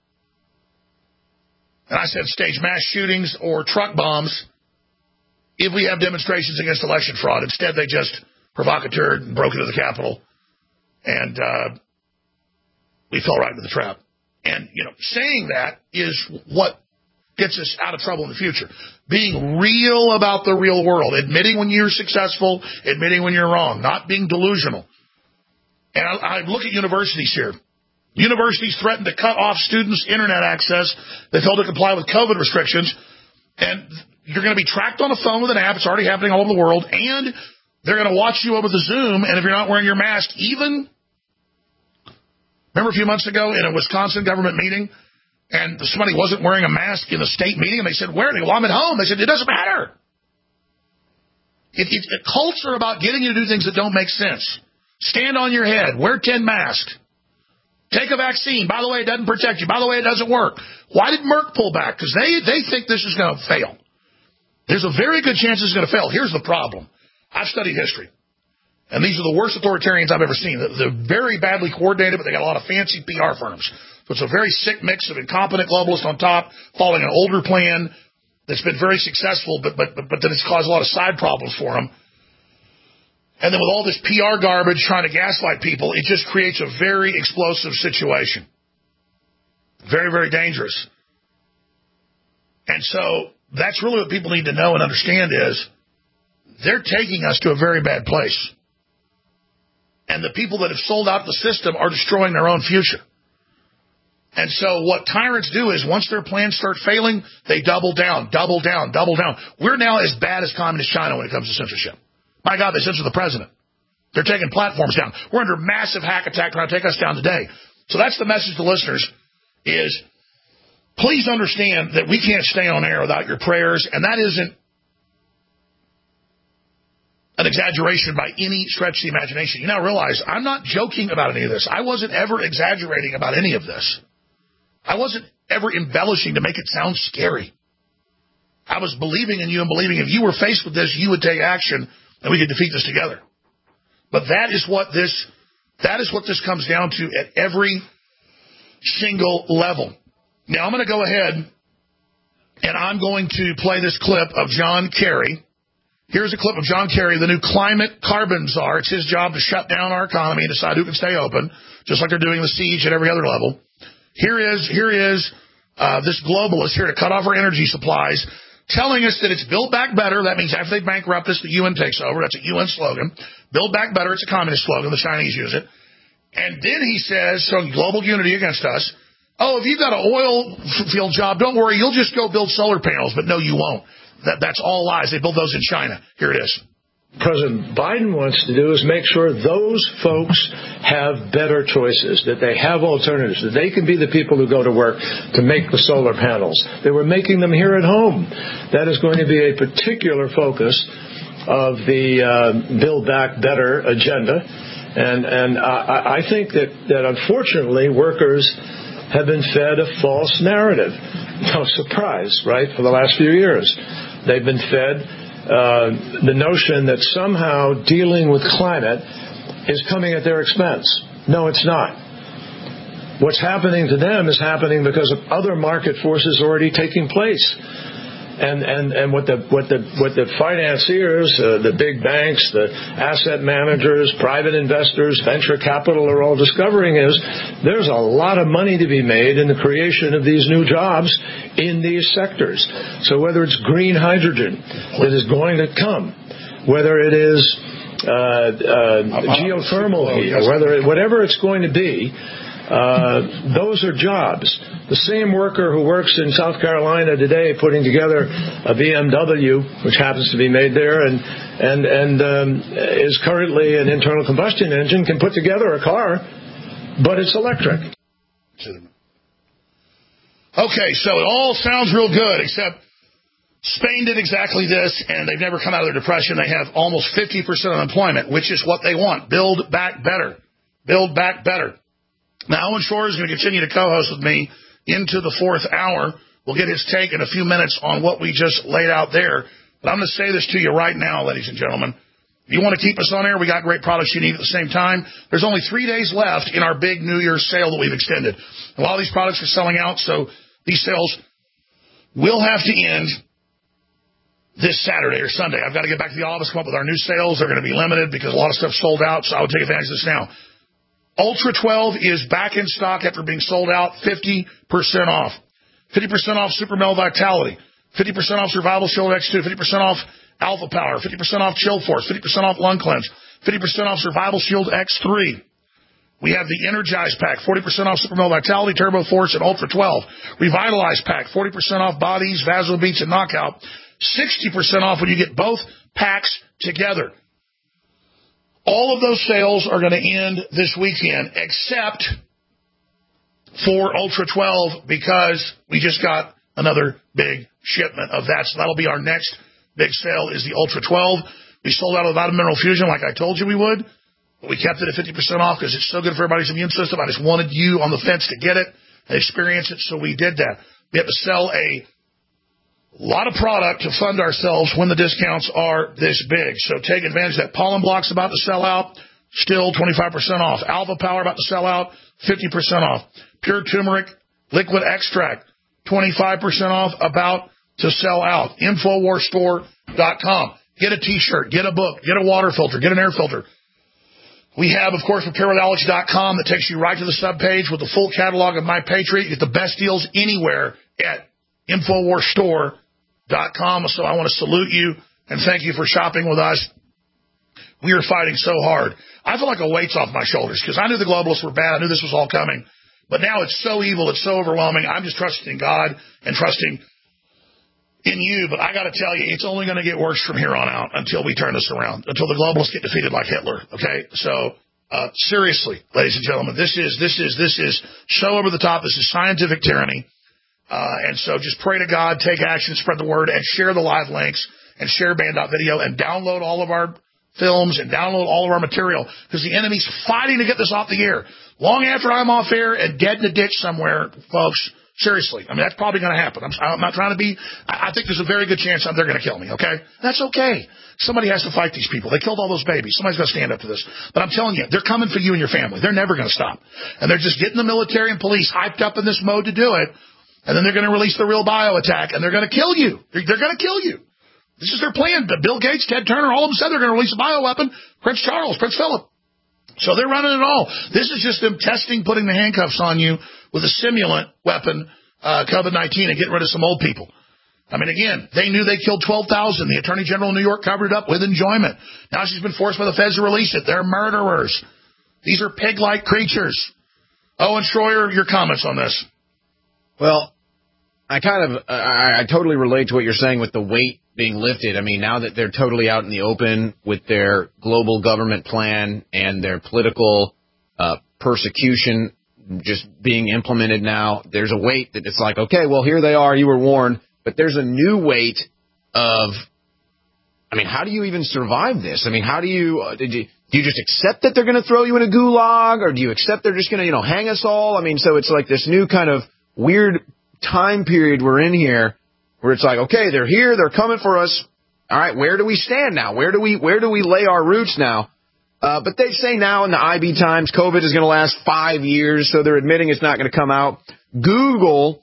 And I said stage mass shootings or truck bombs if we have demonstrations against election fraud. Instead, they just provocateured and broke into the Capitol, and uh, we fell right into the trap. And, you know, saying that is what gets us out of trouble in the future. Being real about the real world. Admitting when you're successful. Admitting when you're wrong. Not being delusional. And I, I look at universities here. Universities threatened to cut off students' internet access. They failed to comply with COVID restrictions. And you're going to be tracked on a phone with an app. It's already happening all over the world. And they're going to watch you over the Zoom. And if you're not wearing your mask, even, remember a few months ago in a Wisconsin government meeting, and somebody wasn't wearing a mask in the state meeting, and they said, where? They go, well, I'm at home. They said, it doesn't matter. It, it, it, cults are about getting you to do things that don't make sense. Stand on your head. Wear ten masks. Take a vaccine. By the way, it doesn't protect you. By the way, it doesn't work. Why did Merck pull back? Because they, they think this is going to fail. There's a very good chance it's going to fail. Here's the problem. I've studied history. And these are the worst authoritarians I've ever seen. They're very badly coordinated, but they got a lot of fancy P R firms. So it's a very sick mix of incompetent globalists on top, following an older plan that's been very successful, but, but, but, but that it's caused a lot of side problems for them. And then with all this P R garbage trying to gaslight people, it just creates a very explosive situation. Very, very dangerous. And so that's really what people need to know and understand is they're taking us to a very bad place. And the people that have sold out the system are destroying their own future. And so what tyrants do is once their plans start failing, they double down, double down, double down. We're now as bad as communist China when it comes to censorship. My God, they censor the president. They're taking platforms down. We're under massive hack attack trying to take us down today. So that's the message to listeners is please understand that we can't stay on air without your prayers, and that isn't an exaggeration by any stretch of the imagination. You now realize I'm not joking about any of this. I wasn't ever exaggerating about any of this. I wasn't ever embellishing to make it sound scary. I was believing in you and believing if you were faced with this, you would take action and we could defeat this together. But that is what this, that is what this comes down to at every single level. Now I'm going to go ahead and I'm going to play this clip of John Kerry. Here's a clip of John Kerry, the new climate carbon czar. It's his job to shut down our economy and decide who can stay open, just like they're doing the siege at every other level. Here is, here is uh, this globalist here to cut off our energy supplies, telling us that it's Build Back Better. That means after they bankrupt us, the U N takes over. That's a U N slogan. Build Back Better. It's a communist slogan. The Chinese use it. And then he says, showing global unity against us, oh, if you've got an oil field job, don't worry. You'll just go build solar panels. But no, you won't. That, that's all lies. They build those in China. Here it is. President Biden wants to do is make sure those folks have better choices, that they have alternatives, that they can be the people who go to work to make the solar panels. They were making them here at home. That is going to be a particular focus of the uh, Build Back Better agenda. And, and I, I think that, that unfortunately workers have been fed a false narrative. No surprise, right, for the last few years. They've been fed Uh, the notion that somehow dealing with climate is coming at their expense. No, it's not. What's happening to them is happening because of other market forces already taking place. And, and, and what the what the what the financiers, uh, the big banks, the asset managers, private investors, venture capital are all discovering is there's a lot of money to be made in the creation of these new jobs in these sectors. So whether it's green hydrogen that is going to come, whether it is uh, uh, geothermal heat, or whether it, whatever it's going to be, uh, those are jobs. The same worker who works in South Carolina today putting together a B M W, which happens to be made there, and and and um, is currently an internal combustion engine, can put together a car, but it's electric. Okay, so it all sounds real good, except Spain did exactly this, and they've never come out of their depression. They have almost fifty percent unemployment, which is what they want. Build back better. Build back better. Now, Owen Shore is going to continue to co-host with me into the fourth hour. We'll get his take in a few minutes on what we just laid out there. But I'm going to say this to you right now, ladies and gentlemen. If you want to keep us on air, we got great products you need at the same time. There's only three days left in our big New Year's sale that we've extended. A lot of these products are selling out, so these sales will have to end this Saturday or Sunday. I've got to get back to the office, come up with our new sales. They're going to be limited because a lot of stuff's sold out, so I would take advantage of this now. Ultra twelve is back in stock after being sold out, fifty percent off. fifty percent off Super Mel Vitality. fifty percent off Survival Shield X two. fifty percent off Alpha Power. fifty percent off Chill Force. fifty percent off Lung Cleanse. fifty percent off Survival Shield X three. We have the Energize Pack, forty percent off Super Male Vitality, Turbo Force, and Ultra twelve. Revitalize Pack, forty percent off Bodies, Vaso Beats, and Knockout. sixty percent off when you get both packs together. All of those sales are going to end this weekend, except for Ultra twelve, because we just got another big shipment of that. So that'll be our next big sale, is the Ultra twelve. We sold out of the Vitamin Mineral Fusion like I told you we would. But we kept it at fifty percent off because it's so good for everybody's immune system. I just wanted you on the fence to get it and experience it, so we did that. We have to sell a lot of product to fund ourselves when the discounts are this big. So take advantage of that. Pollen Block's about to sell out, still twenty-five percent off. Alpha Power about to sell out, fifty percent off. Pure Turmeric Liquid Extract, twenty-five percent off, about to sell out. Infowars Store dot com. Get a T-shirt, get a book, get a water filter, get an air filter. We have, of course, prepare with alex dot com that takes you right to the subpage with the full catalog of My Patriot. You get the best deals anywhere at Infowars Store dot com. So I want to salute you and thank you for shopping with us. We are fighting so hard. I feel like a weight's off my shoulders because I knew the globalists were bad. I knew this was all coming. But now it's so evil. It's so overwhelming. I'm just trusting in God and trusting in you. But I got to tell you, it's only going to get worse from here on out until we turn this around, until the globalists get defeated like Hitler. Okay? So, uh, seriously, ladies and gentlemen, this is, this is, this is so over the top. This is scientific tyranny. Uh, and so just pray to God, take action, spread the word, and share the live links, and share Band.video, and download all of our films, and download all of our material, because the enemy's fighting to get this off the air. Long after I'm off air and dead in a ditch somewhere, folks, seriously. I mean, that's probably going to happen. I'm, I'm not trying to be, I, I think there's a very good chance they're going to kill me, okay? That's okay. Somebody has to fight these people. They killed all those babies. Somebody's got to stand up to this. But I'm telling you, they're coming for you and your family. They're never going to stop. And they're just getting the military and police hyped up in this mode to do it. And then they're going to release the real bio attack, and they're going to kill you. They're, they're going to kill you. This is their plan. Bill Gates, Ted Turner, all of them said they're going to release a bioweapon. Prince Charles, Prince Philip. So they're running it all. This is just them testing, putting the handcuffs on you with a simulant weapon, uh, COVID nineteen, and getting rid of some old people. I mean, again, they knew they killed twelve thousand. The Attorney General of New York covered it up with enjoyment. Now she's been forced by the feds to release it. They're murderers. These are pig-like creatures. Owen Schroyer, your comments on this? Well, I kind of, uh, I, I totally relate to what you're saying with the weight being lifted. I mean, now that they're totally out in the open with their global government plan and their political uh, persecution just being implemented now, there's a weight that it's like, okay, well, here they are, you were warned, but there's a new weight of, I mean, how do you even survive this? I mean, how do you, uh, did you, do you just accept that they're going to throw you in a gulag, or do you accept they're just going to, you know, hang us all? I mean, so it's like this new kind of weird time period we're in here where it's like, okay, they're here, they're coming for us. All right, where do we stand now? Where do we where do we lay our roots now? Uh, but they say now in the I B Times, COVID is going to last five years, so they're admitting it's not going to come out. Google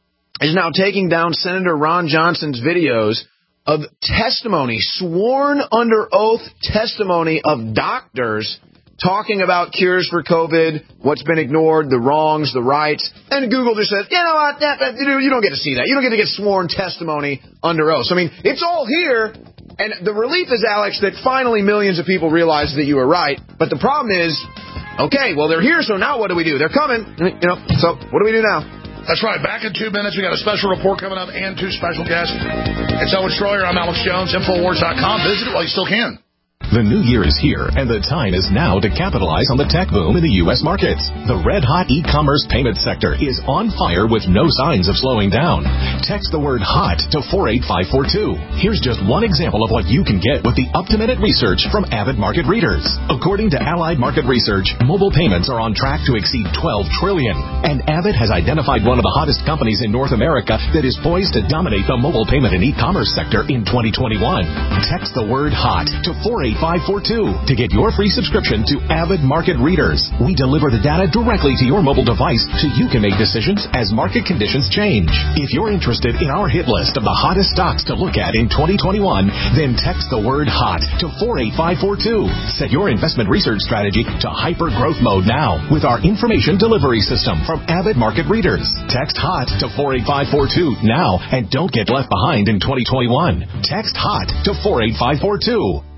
is now taking down Senator Ron Johnson's videos of testimony, sworn under oath testimony of doctors talking about cures for COVID, what's been ignored, the wrongs, the rights. And Google just says, you know what, you don't get to see that. You don't get to get sworn testimony under oath. So, I mean, it's all here. And the relief is, Alex, that finally millions of people realize that you were right. But the problem is, okay, well, they're here, so now what do we do? They're coming. You know, so what do we do now? That's right. Back in two minutes, we got a special report coming up and two special guests. It's Owen Schroyer. I'm Alex Jones. Infowars dot com. Visit it while you still can. The new year is here, and the time is now to capitalize on the tech boom in the U S markets. The red-hot e-commerce payment sector is on fire with no signs of slowing down. Text the word HOT to four eight five four two. Here's just one example of what you can get with the up-to-minute research from Avid Market Readers. According to Allied Market Research, mobile payments are on track to exceed twelve trillion dollars, and Avid has identified one of the hottest companies in North America that is poised to dominate the mobile payment and e-commerce sector in twenty twenty-one. Text the word HOT to four eight five four two to get your free subscription to Avid Market Readers. We deliver the data directly to your mobile device so you can make decisions as market conditions change. If you're interested in our hit list of the hottest stocks to look at in twenty twenty-one, then text the word HOT to four eight five four two. Set your investment research strategy to hyper growth mode now with our information delivery system from Avid Market Readers. Text HOT to four eight five four two now and don't get left behind in twenty twenty-one. Text HOT to four eight five four two.